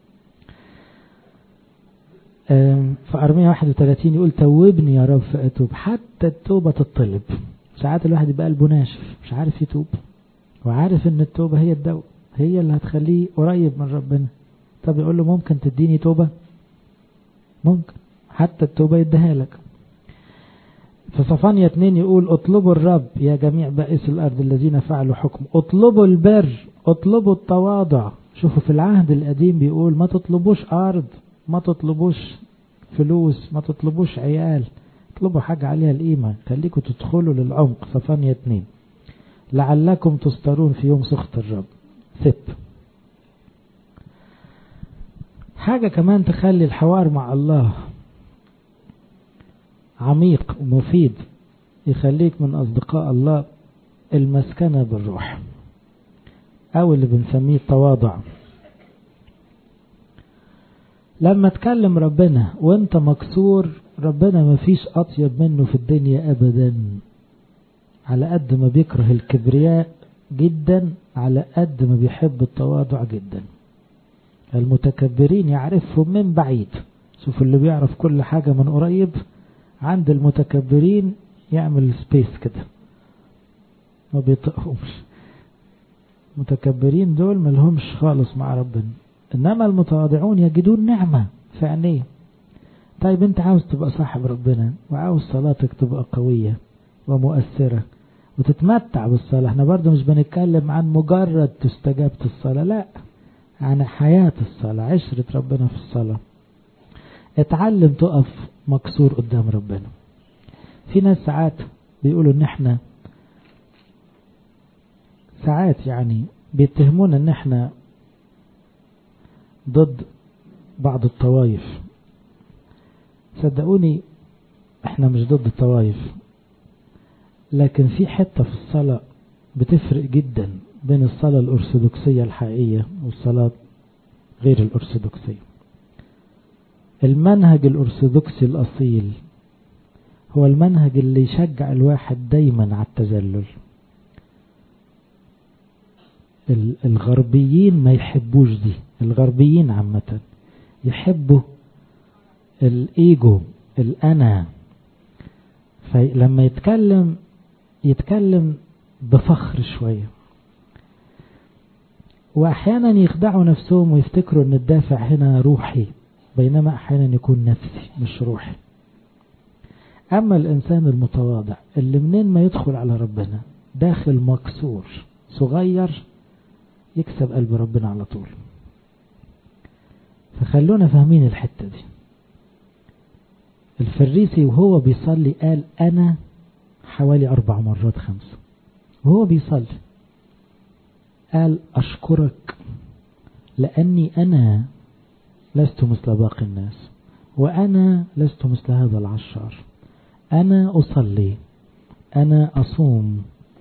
في أرمية واحد وثلاثين يقول توبني يا رب فأتوب. حتى التوبة تطلب. ساعات الواحد يبقى قلبه ناشف مش عارف يتوب، وعارف ان التوبة هي الدواء، هي اللي هتخليه قريب من ربنا. طب يقول له ممكن تديني توبة؟ ممكن حتى التوبة يديها لك. في صفانيا اتنين يقول اطلبوا الرب يا جميع بائس الأرض الذين فعلوا حكم، اطلبوا البر، اطلبوا التواضع. شوفوا في العهد القديم بيقول ما تطلبوش أرض، ما تطلبوش فلوس، ما تطلبوش عيال، اطلبوا حاجة عليها القيمة، خليكم تدخلوا للعمق. صفانيا اتنين لعلكم تسترون في يوم سخط الرب. ست حاجة كمان تخلي الحوار مع الله عميق ومفيد، يخليك من أصدقاء الله، المسكنة بالروح أو اللي بنسميه التواضع. لما تكلم ربنا وانت مكسور، ربنا ما فيش أطيب منه في الدنيا أبدا. على قد ما بيكره الكبرياء جدا، على قد ما بيحب التواضع جدا. المتكبرين يعرفهم من بعيد. شوف اللي بيعرف كل حاجة من قريب، عند المتكبرين يعمل سبيس كده ما بيطقهمش. متكبرين دول ملهمش خالص مع ربنا، انما المتواضعون يجدون نعمة في عينيه. طيب انت عاوز تبقى صاحب ربنا، وعاوز صلاتك تبقى قوية ومؤثرة وتتمتع بالصلاة. احنا برضو مش بنتكلم عن مجرد تستجاب الصلاة، لا، عن حياة الصلاة، عشرة ربنا في الصلاة. اتعلم تقف مكسور قدام ربنا. في ناس ساعات بيقولوا ان احنا ساعات يعني بيتهمون ان احنا ضد بعض الطوائف. صدقوني احنا مش ضد الطوائف، لكن في حتة في الصلاة بتفرق جدا بين الصلاة الأرثوذكسية الحقيقية والصلاة غير الأرثوذكسية. المنهج الأرثوذكسي الأصيل هو المنهج اللي يشجع الواحد دايما على التذلل. الغربيين ما يحبوش دي، الغربيين عامة يحبوا الإيجو، الأنا، فلما يتكلم يتكلم بفخر شوية، وأحيانا يخدعوا نفسهم ويفتكروا أن الدافع هنا روحي، بينما أحيانا يكون نفسي مش روحي. أما الإنسان المتواضع اللي منين ما يدخل على ربنا داخل مكسور صغير يكسب قلب ربنا على طول. فخلونا فاهمين الحتة دي. الفريسي وهو بيصلي قال أنا حوالي أربع مرات خمسة، وهو بيصلي قال أشكرك لأني أنا لست مثل باقي الناس، وأنا لست مثل هذا العشار، أنا أصلي، أنا أصوم،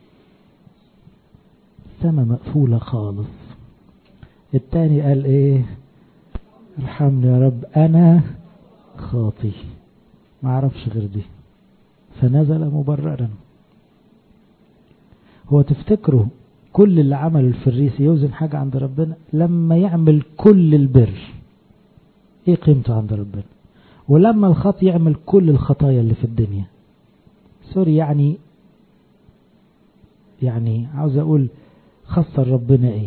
سما مقفولة خالص. التاني قال إيه؟ ارحمني يا رب أنا خاطي، ما عرفش غير دي، فنزل مبررا. هو تفتكروا كل اللي عمله الفريسي يوزن حاجة عند ربنا؟ لما يعمل كل البر ايه قيمته عند ربنا؟ ولما الخاطي يعمل كل الخطايا اللي في الدنيا، سوري يعني يعني عاوز اقول خسر ربنا ايه؟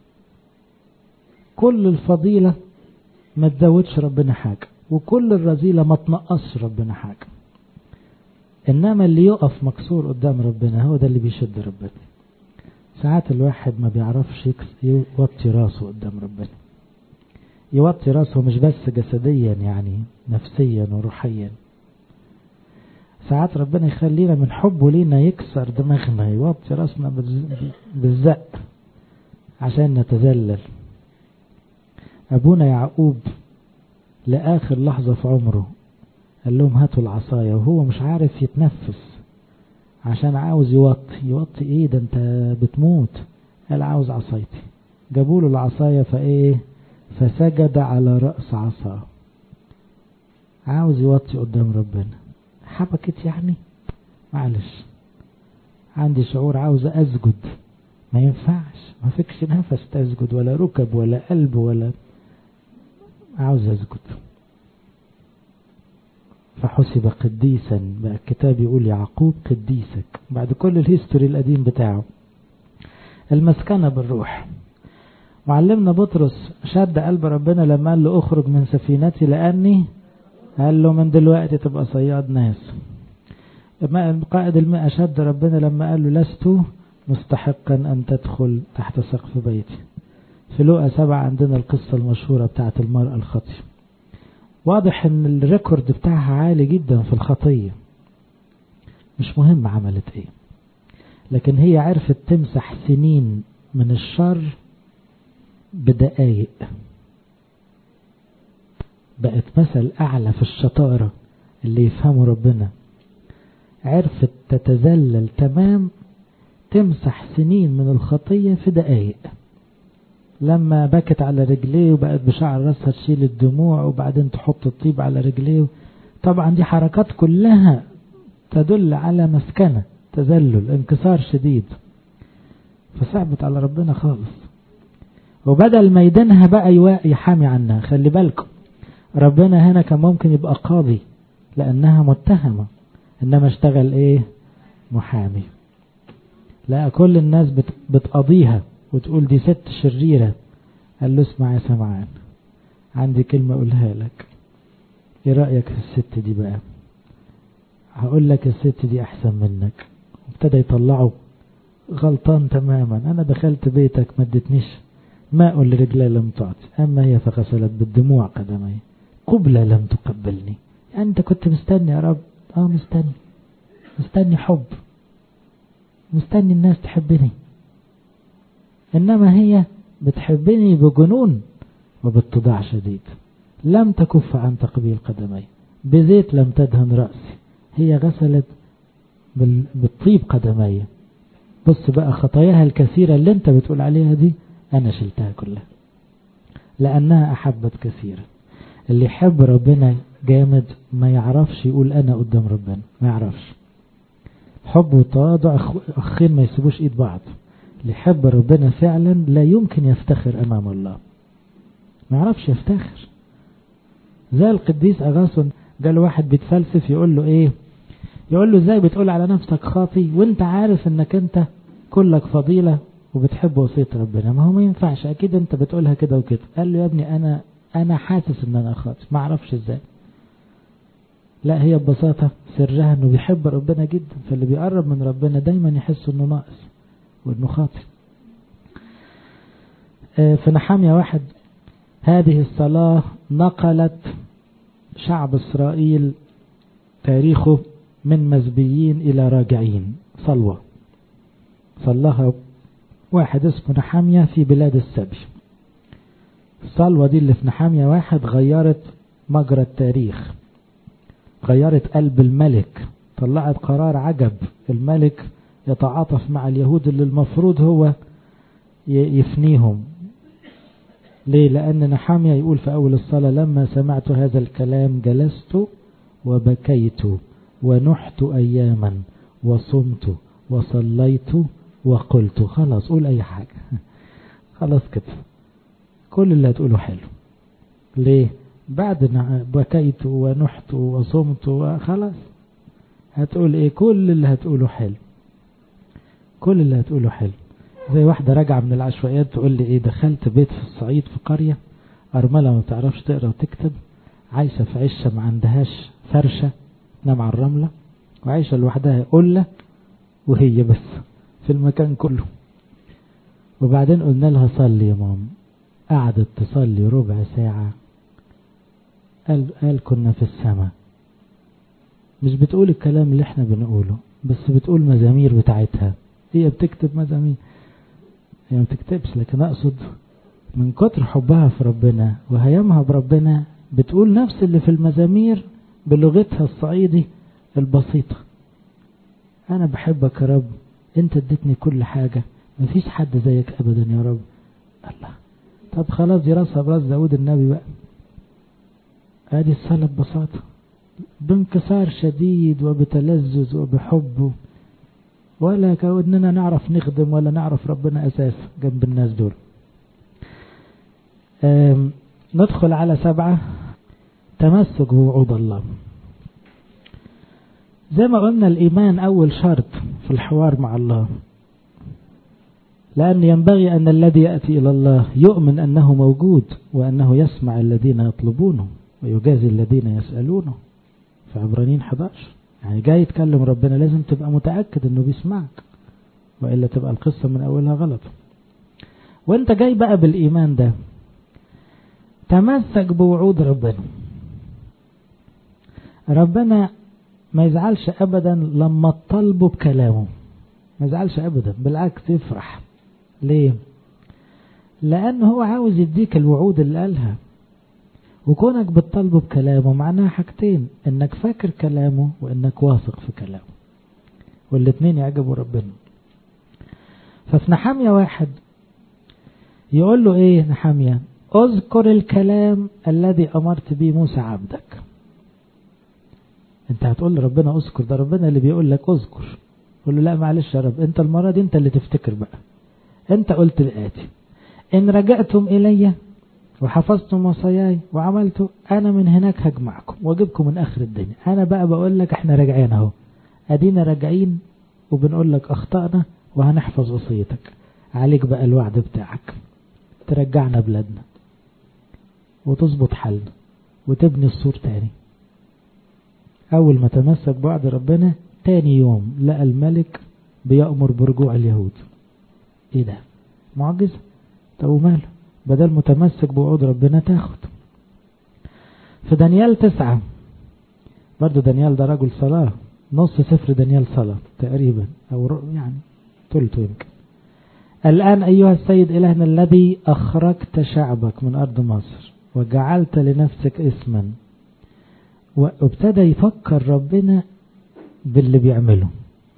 كل الفضيلة ما تزودش ربنا حاجة، وكل الرذيلة ما تنقصش ربنا حاجة. انما اللي يقف مكسور قدام ربنا هو ده اللي بيشد ربنا. ساعات الواحد ما بيعرفش يوطي راسه قدام ربنا، يوطي راسه مش بس جسديا، يعني نفسيا وروحيا. ساعات ربنا يخلينا من حبه لينا يكسر دماغنا، يوطي راسنا بالزق عشان نتذلل. أبونا يعقوب لآخر لحظة في عمره قال لهم هاتوا العصاية، وهو مش عارف يتنفس عشان عاوز يوطي. يوطي ايه ده انت بتموت؟ قال عاوز عصايتي. جابوا له العصاية فايه؟ فسجد على رأس عصاه. عاوز يوطي قدام ربنا. حبكت يعني معلش، عندي شعور عاوز أسجد، ما ينفعش، ما فيكش نفس تسجد ولا ركب ولا قلب ولا، عاوز أسجد. فحسب قديسا، بقى الكتاب يقول يعقوب قديسك بعد كل الهيستوري القديم بتاعه. المسكنة بالروح. معلمنا بطرس شد قلب ربنا لما قال له اخرج من سفينتي لأني، قال له من دلوقتي تبقى صياد ناس. قائد المئة شد ربنا لما قال له لست مستحقا أن تدخل تحت سقف بيتي. في لوقا سبعة عندنا القصة المشهورة بتاعت المرأة الخاطئة. واضح ان الريكورد بتاعها عالي جدا في الخطية، مش مهم عملت ايه، لكن هي عرفت تمسح سنين من الشر بدقايق. بقت مثل اعلى في الشطارة اللي يفهموا ربنا. عرفت تتذلل تمام، تمسح سنين من الخطية في دقايق. لما بكت على رجليه وبقت بشعر راسها تشيل الدموع وبعدين تحط الطيب على رجليه. طبعا دي حركات كلها تدل على مسكنة، تذلل، انكسار شديد. فصعبت على ربنا خالص. وبدل ما يدينها بقى يحامي عنها. خلي بالكم ربنا هنا كان ممكن يبقى قاضي لأنها متهمة، إنما اشتغل ايه؟ محامي. لا، كل الناس بتقضيها وتقول دي ست شريرة. قال له اسمع يا سمعان، عندي كلمة اقولها لك، ايه رأيك في الست دي بقى؟ هقول لك الست دي احسن منك. وابتدى يطلعه غلطان تماما. انا دخلت بيتك ما ادتنيش ماء لرجلي لم تعطي، اما هي فغسلت بالدموع قدمي، قبلة لم تقبلني. يعني انت كنت مستني يا رب؟ اه مستني، مستني حب، مستني الناس تحبني. انما هي بتحبني بجنون وباتضاع شديد. لم تكف عن تقبيل قدمي، بزيت لم تدهن رأسي، هي غسلت بالطيب قدمي. بص بقى خطاياها الكثيرة اللي انت بتقول عليها دي انا شلتها كلها، لانها احبت كثيرا. اللي يحب ربنا جامد ما يعرفش يقول انا قدام ربنا، ما يعرفش. حب والتواضع اخين ما يسيبوش ايد بعض. اللي يحب ربنا فعلا لا يمكن يفتخر امام الله، ما يعرفش يفتخر. زي القديس اغاثون قال واحد بيتفلسف يقول له ايه، يقول له ازاي بتقول على نفسك خاطي وانت عارف انك انت كلك فضيلة وبتحب وصية ربنا؟ ما هو ما ينفعش، اكيد انت بتقولها كده وكده. قال له يا ابني انا انا حاسس ان انا خاطي، ما اعرفش ازاي. لا، هي ببساطة سرها انه بيحب ربنا جدا، فاللي بيقرب من ربنا دايما يحس انه ناقص وانه خاطي. في نحمية واحد هذه الصلاة نقلت شعب إسرائيل تاريخه من مزبيين إلى راجعين. صلوة صلها واحد اسمه نحمية في بلاد السبي. الصلوة دي اللي في نحمية واحد غيرت مجرى التاريخ، غيرت قلب الملك، طلعت قرار عجب. الملك يتعاطف مع اليهود اللي المفروض هو يفنيهم. ليه؟ لأن نحمية يقول في أول الصلاة لما سمعت هذا الكلام جلست وبكيت ونحت أياما وصمت وصليت وقلت. خلاص قول أي حاجة، خلاص كده كل اللي هتقوله حلو. ليه؟ بعد بكيت ونحت وصمت خلاص هتقول ايه؟ كل اللي هتقوله حلو، كل اللي هتقوله حلو. زي واحدة راجعة من العشوائيات تقول لي ايه، دخلت بيت في الصعيد في قرية أرملة ما بتعرفش تقرأ وتكتب، عايشة في عشة ما عندهاش فرشة نام على الرملة، وعايشة لوحدها قلة وهي بس في المكان كله. وبعدين قلنا لها صلي يا مام، قعدت تصلي ربع ساعة. قال, قال كنا في السماء. مش بتقول الكلام اللي احنا بنقوله، بس بتقول مزامير بتاعتها. هي بتكتب مزامير، هي ما بتكتبش، لكن اقصد من كتر حبها في ربنا وهيامها بربنا بتقول نفس اللي في المزامير بلغتها الصعيدي البسيطة. انا بحبك يا رب، انت اديتني كل حاجة، مفيش حد زيك ابدا يا رب. الله، طب خلاص دي راسها براس داود النبي بقى. ادي الصلاة ببساطة بانكسار شديد وبتلذذ وبحب، ولا كأننا نعرف نخدم ولا نعرف ربنا أساس جنب الناس دول. ندخل على سبعة، تمسك بوعود الله. زي ما قلنا الإيمان أول شرط في الحوار مع الله، لأن ينبغي أن الذي يأتي إلى الله يؤمن أنه موجود وأنه يسمع الذين يطلبونه ويجازي الذين يسألونه. في عبرانيين إحدى عشر يعني جاي يتكلم ربنا لازم تبقى متأكد أنه بيسمعك، وإلا تبقى القصة من أولها غلط. وانت جاي بقى بالإيمان ده تمسك بوعود ربنا. ربنا ما يزعلش أبدا لما تطلبه بكلامه، ما يزعلش أبدا، بالعكس يفرح. ليه؟ لأنه هو عاوز يديك الوعود اللي قالها، وكونك بتطلبه بكلامه معناها حاجتين، انك فاكر كلامه وانك واثق في كلامه، والاثنين يعجبوا ربنا. ففي نحمية واحد يقول له ايه نحمية؟ اذكر الكلام الذي امرت به موسى عبدك. انت هتقول لربنا اذكر، ده ربنا اللي بيقول لك اذكر. قول له لا معلش يا رب، انت المرة دي انت اللي تفتكر بقى. انت قلت الاتي: ان رجعتم الي وحفظتم وصاياي وعملتوا، انا من هناك هجمعكم واجيبكم من اخر الدنيا. انا بقى بقول لك احنا راجعين اهو، ادينا راجعين وبنقول لك اخطأنا وهنحفظ وصيتك. عليك بقى الوعد بتاعك، ترجعنا بلادنا وتظبط حالنا وتبني السور تاني. اول ما تمسك بوعد ربنا تاني يوم لقى الملك بيأمر برجوع اليهود. ايه ده؟ معجزة. طب وماله؟ بدل متمسك بوعود ربنا تاخد. في دانيال تسعة برضو، دانيال ده رجل صلاة، نص سفر دانيال صلاة تقريبا، او يعني تلته يمكن. الآن أيها السيد إلهنا الذي أخرجت شعبك من أرض مصر وجعلت لنفسك اسما. وابتدى يفكر ربنا باللي بيعمله.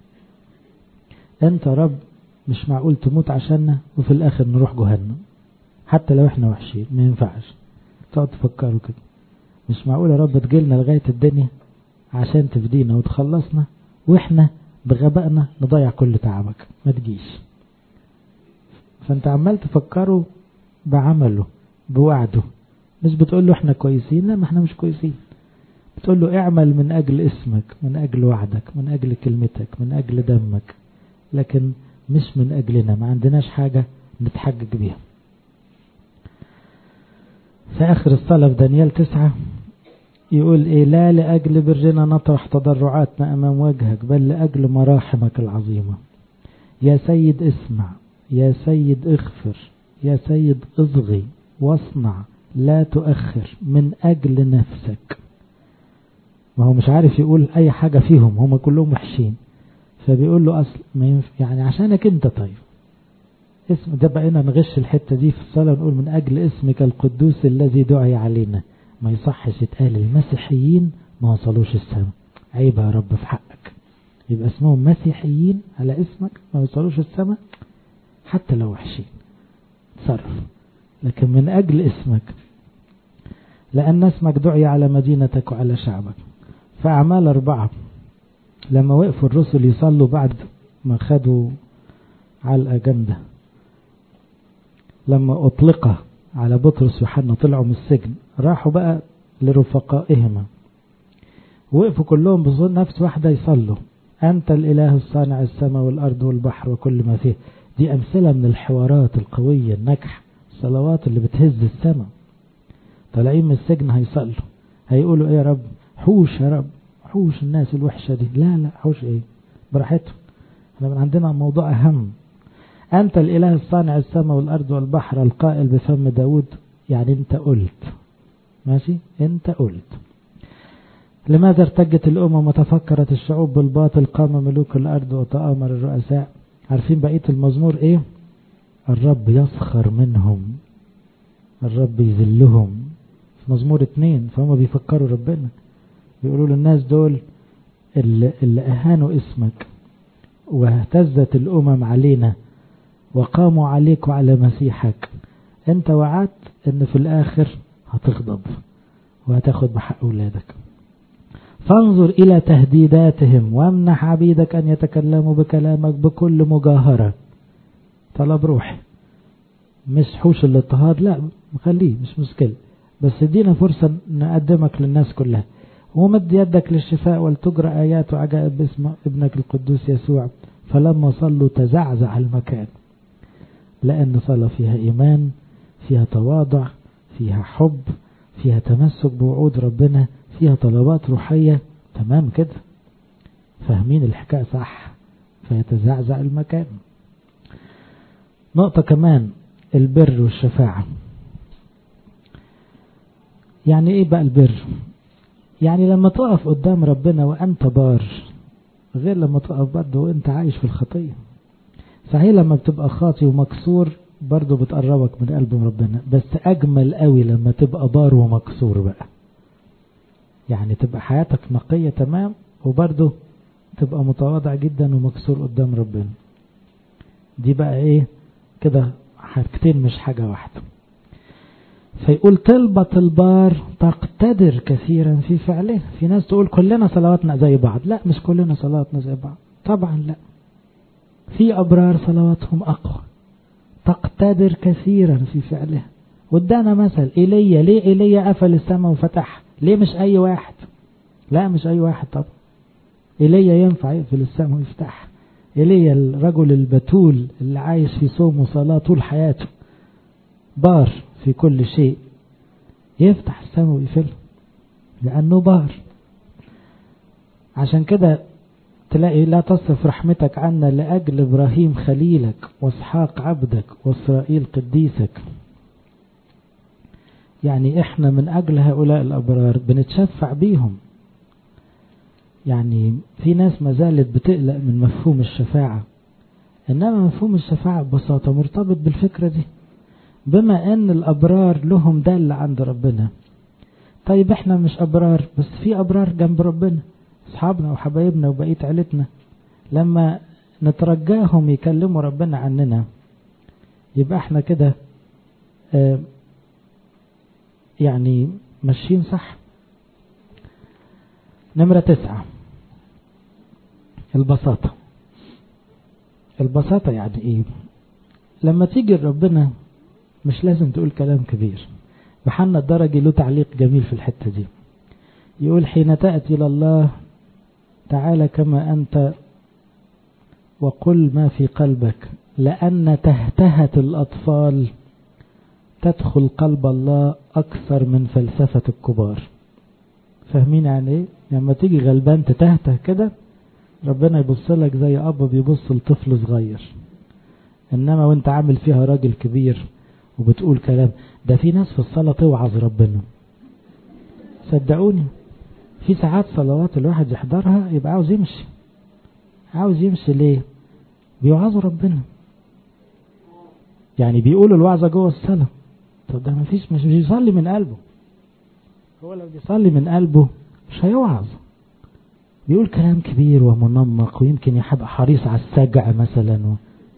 انت رب مش معقول تموت عشاننا وفي الاخر نروح جهنم حتى لو احنا وحشين، ما ينفعش. تقعد تفكروا كده، مش معقول يا رب تجيلنا لغاية الدنيا عشان تفدينا وتخلصنا واحنا بغبائنا نضيع كل تعبك، ما تجيش. فانت عمال تفكروا بعمله بوعده، مش بتقول له احنا كويسين، لا ما احنا مش كويسين. بتقول له اعمل من اجل اسمك، من اجل وعدك، من اجل كلمتك، من اجل دمك، لكن مش من اجلنا، ما عندناش حاجة نتحجج بيها. في اخر الصلاة في دانيال تسعة يقول ايه؟ لا لأجل برنا نطرح تضرعاتنا امام وجهك، بل لأجل مراحمك العظيمة. يا سيد اسمع، يا سيد اغفر، يا سيد اصغي واصنع، لا تؤخر من اجل نفسك. ما هو مش عارف يقول اي حاجة فيهم، هم كلهم وحشين، فبيقول له اصل ما ينفع يعني عشانك انت. طيب اسم ده بقينا نغش الحتة دي في الصلاة ونقول من اجل اسمك القدوس الذي دعي علينا. ما يصحش يتقال المسيحيين ما وصلوش السماء، عيب يا رب في حقك. يبقى اسمهم مسيحيين على اسمك ما وصلوش السماء حتى لو وحشين، تصرف. لكن من اجل اسمك، لأن اسمك دعي على مدينتك وعلى شعبك. فأعمال أربعة لما وقفوا الرسل يصلوا بعد ما خدوا علقة جامدة، لما أطلق على بطرس ويوحنا طلعوا من السجن، راحوا بقى لرفقائهما، وقفوا كلهم بصوت نفس واحدة يصلوا: أنت الإله الصانع السماء والأرض والبحر وكل ما فيه. دي أمثلة من الحوارات القوية الناجحة، الصلوات اللي بتهز السماء. طالعين من السجن هيصلوا، هيقولوا ايه يا رب؟ حوش يا رب، حوش الناس الوحشة دي. لا لا حوش ايه، براحتهم، احنا من عندنا موضوع اهم. انت الاله الصانع السماء والارض والبحر القائل بفم داود. يعني انت قلت، ماشي، انت قلت. لماذا ارتجت الامم وتفكرت الشعوب بالباطل؟ قام ملوك الارض وتآمر الرؤساء. عارفين بقية المزمور ايه؟ الرب يسخر منهم، الرب يذلهم. في مزمور اتنين. فهم بيفكروا ربنا، بيقولوا للناس دول اللي, اللي اهانوا اسمك واهتزت الامم علينا وقاموا عليك وعلى مسيحك، انت وعدت ان في الاخر هتغضب وهتاخد بحق اولادك. فانظر الى تهديداتهم وامنح عبيدك ان يتكلموا بكلامك بكل مجاهرة. طلب روحي، مش حوش الاضطهاد، لا خليه مش مشكلة، بس ادينا فرصة نقدمك للناس كلها. ومد يدك للشفاء ولتجرى آيات وعجائب باسم ابنك القدوس يسوع. فلما صلوا تزعزع المكان، لأن صلاة فيها إيمان، فيها تواضع، فيها حب، فيها تمسك بوعود ربنا، فيها طلبات روحية. تمام كده، فاهمين الحكاية صح، فيتزعزع المكان. نقطة كمان، البر والشفاعة. يعني ايه بقى البر؟ يعني لما تقف قدام ربنا وانت بار غير لما تقف برضه وانت عايش في الخطية. صحيح لما بتبقى خاطي ومكسور برضه بتقربك من قلب ربنا، بس اجمل قوي لما تبقى بار ومكسور بقى. يعني تبقى حياتك نقية تمام وبرضه تبقى متواضع جدا ومكسور قدام ربنا. دي بقى ايه كده؟ حاجتين مش حاجة واحدة. فيقول طلبة البار تقتدر كثيرا في فعله. في ناس تقول كلنا صلواتنا زي بعض. لا، مش كلنا صلواتنا زي بعض طبعا، لا. في أبرار صلواتهم أقوى، تقتدر كثيرا في فعله. ودانا مثل إيليا. ليه إيليا قفل السماء وفتح؟ ليه مش أي واحد؟ لا مش أي واحد طبعا. إيليا ينفع يقفل السماء ويفتح. إيليا الرجل البتول اللي عايش في صوم وصلاة طول حياته، بار في كل شيء، يفتح السماء ويقفلها لأنه بار. عشان كده تلاقي لا تصرف رحمتك عنا لأجل إبراهيم خليلك واسحاق عبدك وإسرائيل قديسك. يعني احنا من أجل هؤلاء الأبرار بنتشفع بيهم. يعني في ناس ما زالت بتقلق من مفهوم الشفاعة، إنما مفهوم الشفاعة ببساطة مرتبط بالفكرة دي. بما ان الابرار لهم دل عند ربنا. طيب احنا مش ابرار، بس في ابرار جنب ربنا، اصحابنا وحبايبنا وبقية عيلتنا، لما نترجاهم يكلموا ربنا عننا يبقى احنا كده اه يعني ماشيين صح. نمرة تسعة، البساطة. البساطة يعني ايه؟ لما تيجي ربنا مش لازم تقول كلام كبير. يوحنا الدرجي له تعليق جميل في الحتة دي، يقول حين تأتي لله تعالى كما أنت وقل ما في قلبك، لأن تهتهة الأطفال تدخل قلب الله أكثر من فلسفة الكبار. فاهمين يعني ايه؟ لما تيجي غلبان تتهته كده ربنا يبص لك زي أب بيبص لطفل صغير. إنما وانت عامل فيها راجل كبير وبتقول كلام، ده في ناس في الصلاة توعظ ربنا، صدقوني. في ساعات صلوات الواحد يحضرها يبقى عاوز يمشي. عاوز يمشي ليه؟ بيوعظوا ربنا، يعني بيقولوا الوعظة جوه الصلاة. طب ده مفيش، مش بيصلي من قلبه. هو لو بيصلي من قلبه مش هيوعظ، بيقول كلام كبير ومنمق، ويمكن يحب حريص على السجع مثلا و...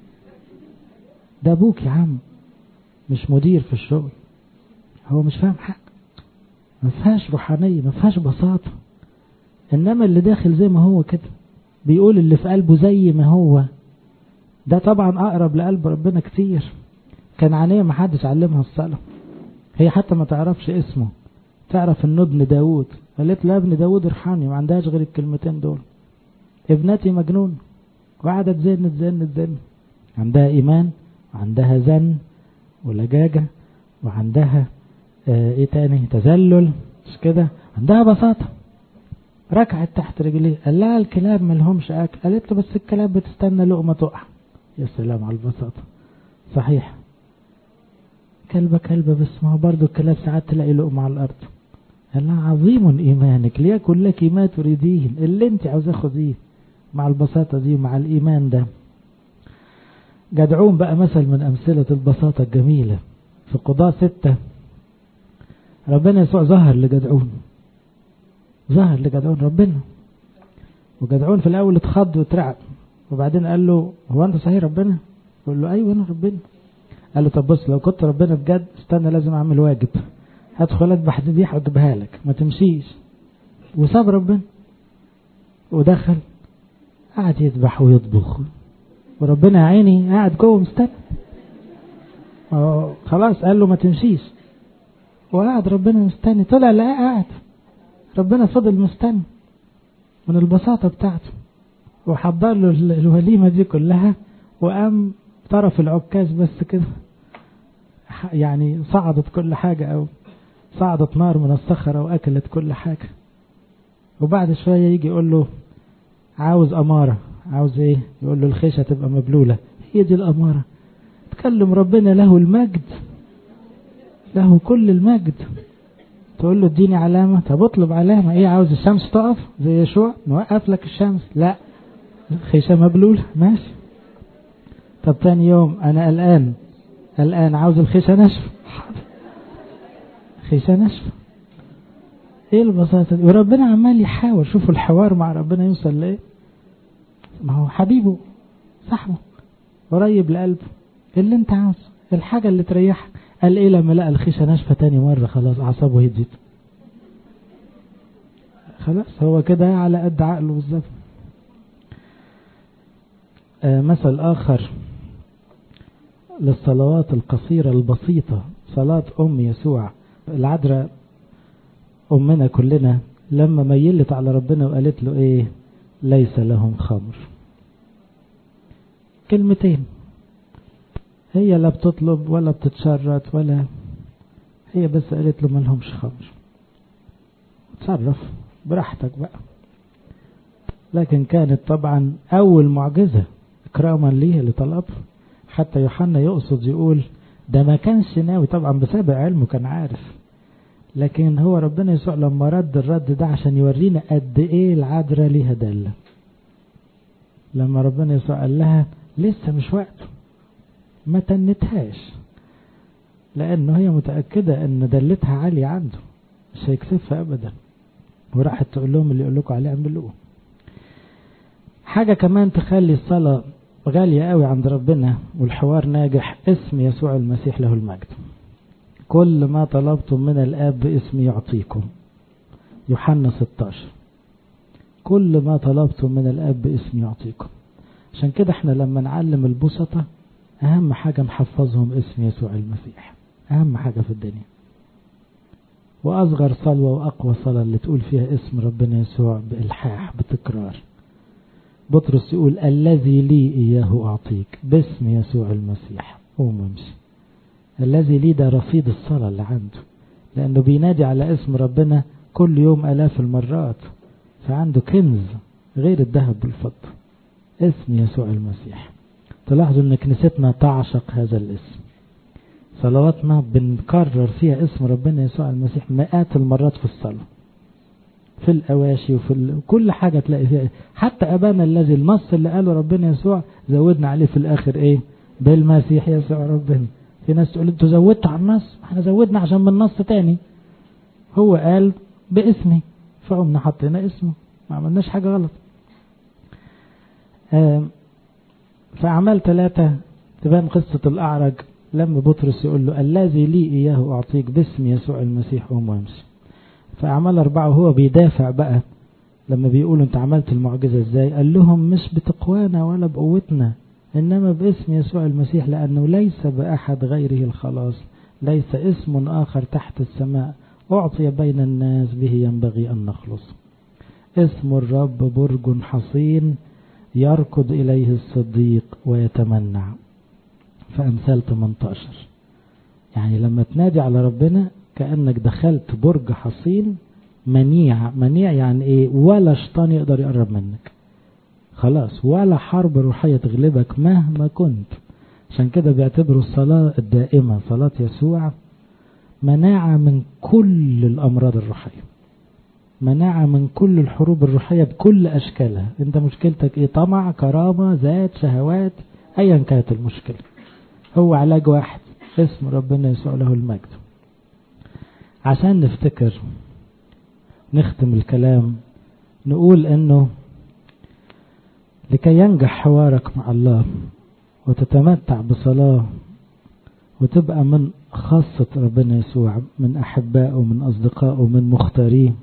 ده ابوك يا عم، مش مدير في الشغل. هو مش فاهم حاجة، ما فيهاش روحانية، ما فيهاش بساطة. انما اللي داخل زي ما هو كده بيقول اللي في قلبه زي ما هو، ده طبعا اقرب لقلب ربنا كتير. كان عنيه ما حدش علمها الصلاة، هي حتى ما تعرفش اسمه، تعرف انه ابن داود. قالت له ابن داود ارحمني، ما عندهاش غير الكلمتين دول. ابنتي مجنون، وقعدت زن تزن تزن. عندها ايمان وعندها زن ولجاجة وعندها اه ايه تاني، تذلل، مش كده؟ عندها بساطة. ركعت تحت رجليه، قال لها الكلاب ملهمش اكل، قالت له بس الكلاب بتستنى لقمة تقع. يا سلام على البساطة. صحيح كلبة كلبة، بس ما هو برضو الكلاب ساعات تلاقي لقمة على الارض. قال لها عظيم ايمانك ليكن لك ما تريدين، اللي انت عاوزاه خذيه. مع البساطة دي ومع الايمان ده. جدعون بقى مثل من امثلة البساطة الجميلة. في قضاء ستة ربنا يسوع ظهر لجدعون، ظهر لجدعون ربنا، وجدعون في الاول اتخض واترعب، وبعدين قال له هو انت صحيح ربنا؟ قال له ايوه انا ربنا. قال له طب بص، لو كنت ربنا بجد استنى لازم اعمل واجب، هدخل اذبح ذبيحه واجيبها لك، ما تمشيش. وساب ربنا ودخل قعد يذبح ويطبخ، وربنا يا عيني قاعد جوه مستني. خلاص قال له ما تمشيش، وقعد ربنا مستني. طلع لقاه قاعد، ربنا فضل مستني من البساطة بتاعته، وحضر له الوليمة دي كلها، وقام طرف العكاز بس كده، يعني صعدت كل حاجة، أو صعدت نار من الصخرة وأكلت كل حاجة. وبعد شوية يجي يقول له عاوز أمارة. عاوز إيه؟ يقول له الخيشة تبقى مبلولة. هي دي الأمارة. تكلم ربنا له المجد، له كل المجد. تقول له اديني علامة، طب اطلب علامة. ايه عاوز الشمس تقف زي يشوع نوقف لك الشمس؟ لا، خيشة مبلولة ماشي. طب تاني يوم انا قلقان قلقان عاوز الخيشة نشف، خيشة نشف. ايه البساطة دي؟ وربنا عمال يحاول. شوفوا الحوار مع ربنا يوصل لايه. ما هو حبيبه صاحبه قريب لقلبه، اللي انت عاوز، الحاجة اللي تريحك. قال ايه لما لقى الخيشة ناشفة تاني مرة؟ خلاص اعصابه هديت، خلاص هو كده على قد عقله بالظبط. آه مثل اخر للصلوات القصيرة البسيطة، صلاة ام يسوع العذراء امنا كلنا، لما ميلت على ربنا وقالت له ايه؟ ليس لهم خمر. كلمتين، هي لا بتطلب ولا بتتشرط ولا، هي بس قالت له ما لهمش خمر، تصرف براحتك بقى. لكن كانت طبعا اول معجزة اكراما ليه اللي طلب. حتى يوحنا يقصد يقول ده ما كانش ناوي طبعا، بسبب علمه كان عارف، لكن هو ربنا يسوع لما رد الرد ده عشان يورينا قد ايه العذراء ليها دالة. لما ربنا يسوع قال لها لسه مش وقته، ما تنتهاش، لأنه هي متأكدة أن دلتها عالية عنده، مش هيكسفها أبدا، وراحت تقول لهم اللي يقول لكم عليه اعملوه. حاجة كمان تخلي الصلاة غالية قوي عند ربنا والحوار ناجح، اسم يسوع المسيح له المجد. كل ما طلبتم من الآب باسمي يعطيكم، يوحنا ستاشر. كل ما طلبتم من الآب باسمي يعطيكم. عشان كده احنا لما نعلم البسطة أهم حاجة نحفظهم اسم يسوع المسيح، أهم حاجة في الدنيا. وأصغر صلوة وأقوى صلاة اللي تقول فيها اسم ربنا يسوع بإلحاح بتكرار. بطرس يقول الذي لي إياه أعطيك باسم يسوع المسيح، قوم وامشي. الذي لي ده رصيد الصلاة اللي عنده، لأنه بينادي على اسم ربنا كل يوم آلاف المرات، فعنده كنز غير الذهب والفضة، اسم يسوع المسيح. تلاحظوا أن كنيستنا تعشق هذا الاسم، صلواتنا بنكرر فيها اسم ربنا يسوع المسيح مئات المرات في الصلاة، في الأواشي وفي ال... كل حاجة تلاقي فيها. حتى أبانا الذي النص اللي قاله ربنا يسوع زودنا عليه في الآخر إيه؟ بالمسيح يسوع ربنا. في ناس تقول انتوا زودتوا على النص، احنا زودنا عشان من نص تاني. هو قال باسمي فقمنا حطينا اسمه، ما عملناش حاجة غلط. فأعمال ثلاثة تبان قصة الأعرج لما بطرس يقول له الذي لي إياه أعطيك باسم يسوع المسيح قوم وامشي. فأعمال أربعة هو بيدافع بقى لما بيقولوا انت عملت المعجزة ازاي، قال لهم مش بتقوانا ولا بقوتنا إنما باسم يسوع المسيح، لأنه ليس بأحد غيره الخلاص، ليس اسم آخر تحت السماء أعطي بين الناس به ينبغي أن نخلص. اسم الرب برج حصين يركض إليه الصديق ويتمنع. فأمثال ثمانية عشر يعني لما تنادي على ربنا كأنك دخلت برج حصين منيع. منيع يعني إيه؟ ولا شيطان يقدر يقرب منك خلاص، ولا حرب روحية تغلبك مهما كنت. عشان كده بيعتبروا الصلاة الدائمة صلاة يسوع مناعة من كل الأمراض الروحية، مناعة من كل الحروب الروحية بكل أشكالها. انت مشكلتك ايه؟ طمع، كرامة، ذات، شهوات، ايا كانت المشكلة، هو علاج واحد، اسم ربنا يسوع له المجد. عشان نفتكر نختم الكلام نقول انه لكي ينجح حوارك مع الله وتتمتع بصلاة وتبقى من خاصة ربنا يسوع، من أحبائه، من أصدقائه، من مختاريه،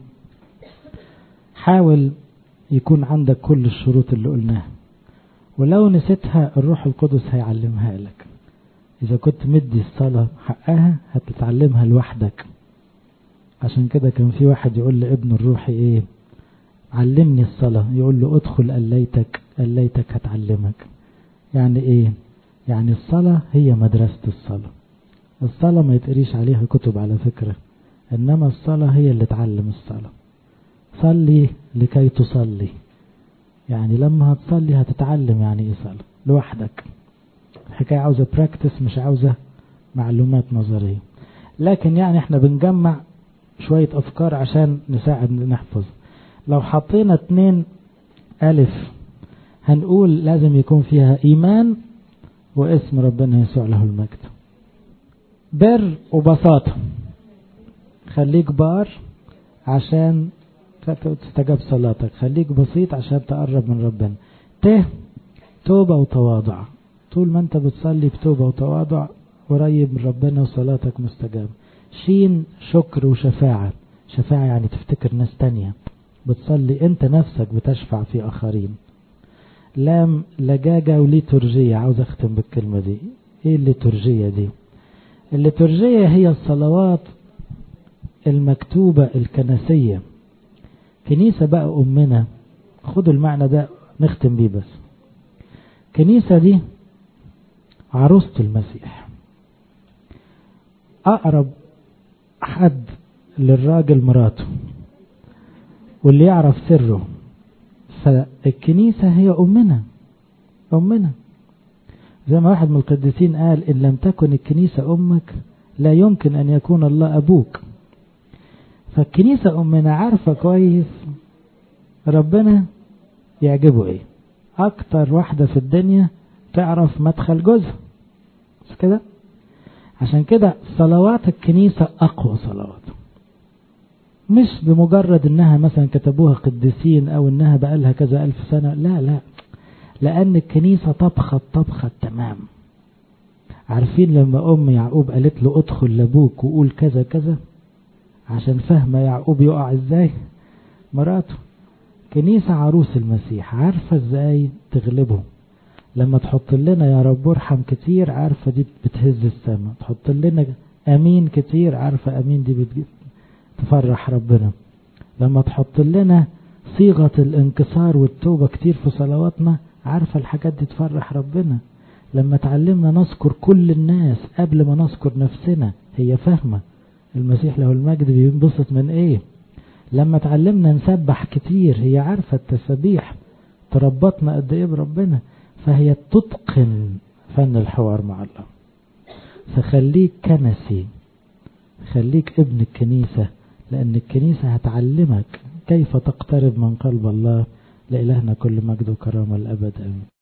حاول يكون عندك كل الشروط اللي قلناها. ولو نسيتها الروح القدس هيعلمها لك. إذا كنت مدي الصلاة حقها هتتعلمها لوحدك. عشان كده كان في واحد يقول لابن الروحي ايه؟ علمني الصلاة. يقول له ادخل قليتك قليتك هتعلمك. يعني ايه؟ يعني الصلاة هي مدرسة الصلاة. الصلاة ما يتقريش عليها كتب على فكرة، انما الصلاة هي اللي تعلم الصلاة. صلي لكي تصلي، يعني لما هتصلي هتتعلم يعني ايه صلاة لوحدك. الحكاية عاوزة براكتس، مش عاوزة معلومات نظرية. لكن يعني احنا بنجمع شوية افكار عشان نساعد نحفظ. لو حطينا اتنين الف هنقول لازم يكون فيها ايمان واسم ربنا يسوع له المجد. بر وبساطة، خليك بار عشان تستجاب صلاتك، خليك بسيط عشان تقرب من ربنا. ت توبة وتواضع، طول ما انت بتصلي بتوبة وتواضع قريب من ربنا وصلاتك مستجابة. شين شكر وشفاعة، شفاعة يعني تفتكر ناس تانية، بتصلي انت نفسك بتشفع في اخرين. لام لجاجة وليتورجية، عاوز اختم بالكلمة دي. ايه الليتورجية دي؟ الليتورجية هي الصلوات المكتوبة الكنسية. كنيسة بقى أمنا، خدوا المعنى ده نختم بيه بس. كنيسة دي عروسة المسيح، أقرب حد للراجل مراته واللي يعرف سره. فالكنيسة هي أمنا، أمنا زي ما واحد من القديسين قال إن لم تكن الكنيسة أمك لا يمكن أن يكون الله أبوك. فالكنيسة أمنا عارفة كويس ربنا يعجبه إيه. أكتر واحدة في الدنيا تعرف مدخل جوزها، مش كده؟ عشان كده صلوات الكنيسة أقوى صلوات، مش بمجرد انها مثلا كتبوها قديسين او انها بقالها كذا الف سنة، لا لا، لان الكنيسة طبخت طبخت تمام. عارفين لما ام يعقوب قالت له ادخل لابوك وقول كذا كذا، عشان فهمة يعقوب يقع ازاي؟ مراته كنيسة عروس المسيح عارفة ازاي تغلبه. لما تحط لنا يا رب ارحم كتير، عارفة دي بتهز السماء. تحط لنا امين كتير، عارفة امين دي بتجيب تفرح ربنا. لما تحط لنا صيغة الانكسار والتوبة كتير في صلواتنا، عارفة الحاجات دي تفرح ربنا. لما تعلمنا نذكر كل الناس قبل ما نذكر نفسنا، هي فاهمة المسيح له المجد بينبسط من ايه. لما تعلمنا نسبح كتير، هي عارفة التسبيح تربطنا قد ايه بربنا. فهي تتقن فن الحوار مع الله. فخليك كنسي، خليك ابن الكنيسة، لأن الكنيسة هتعلمك كيف تقترب من قلب الله. لإلهنا كل مجد وكرامة الأبد آمين.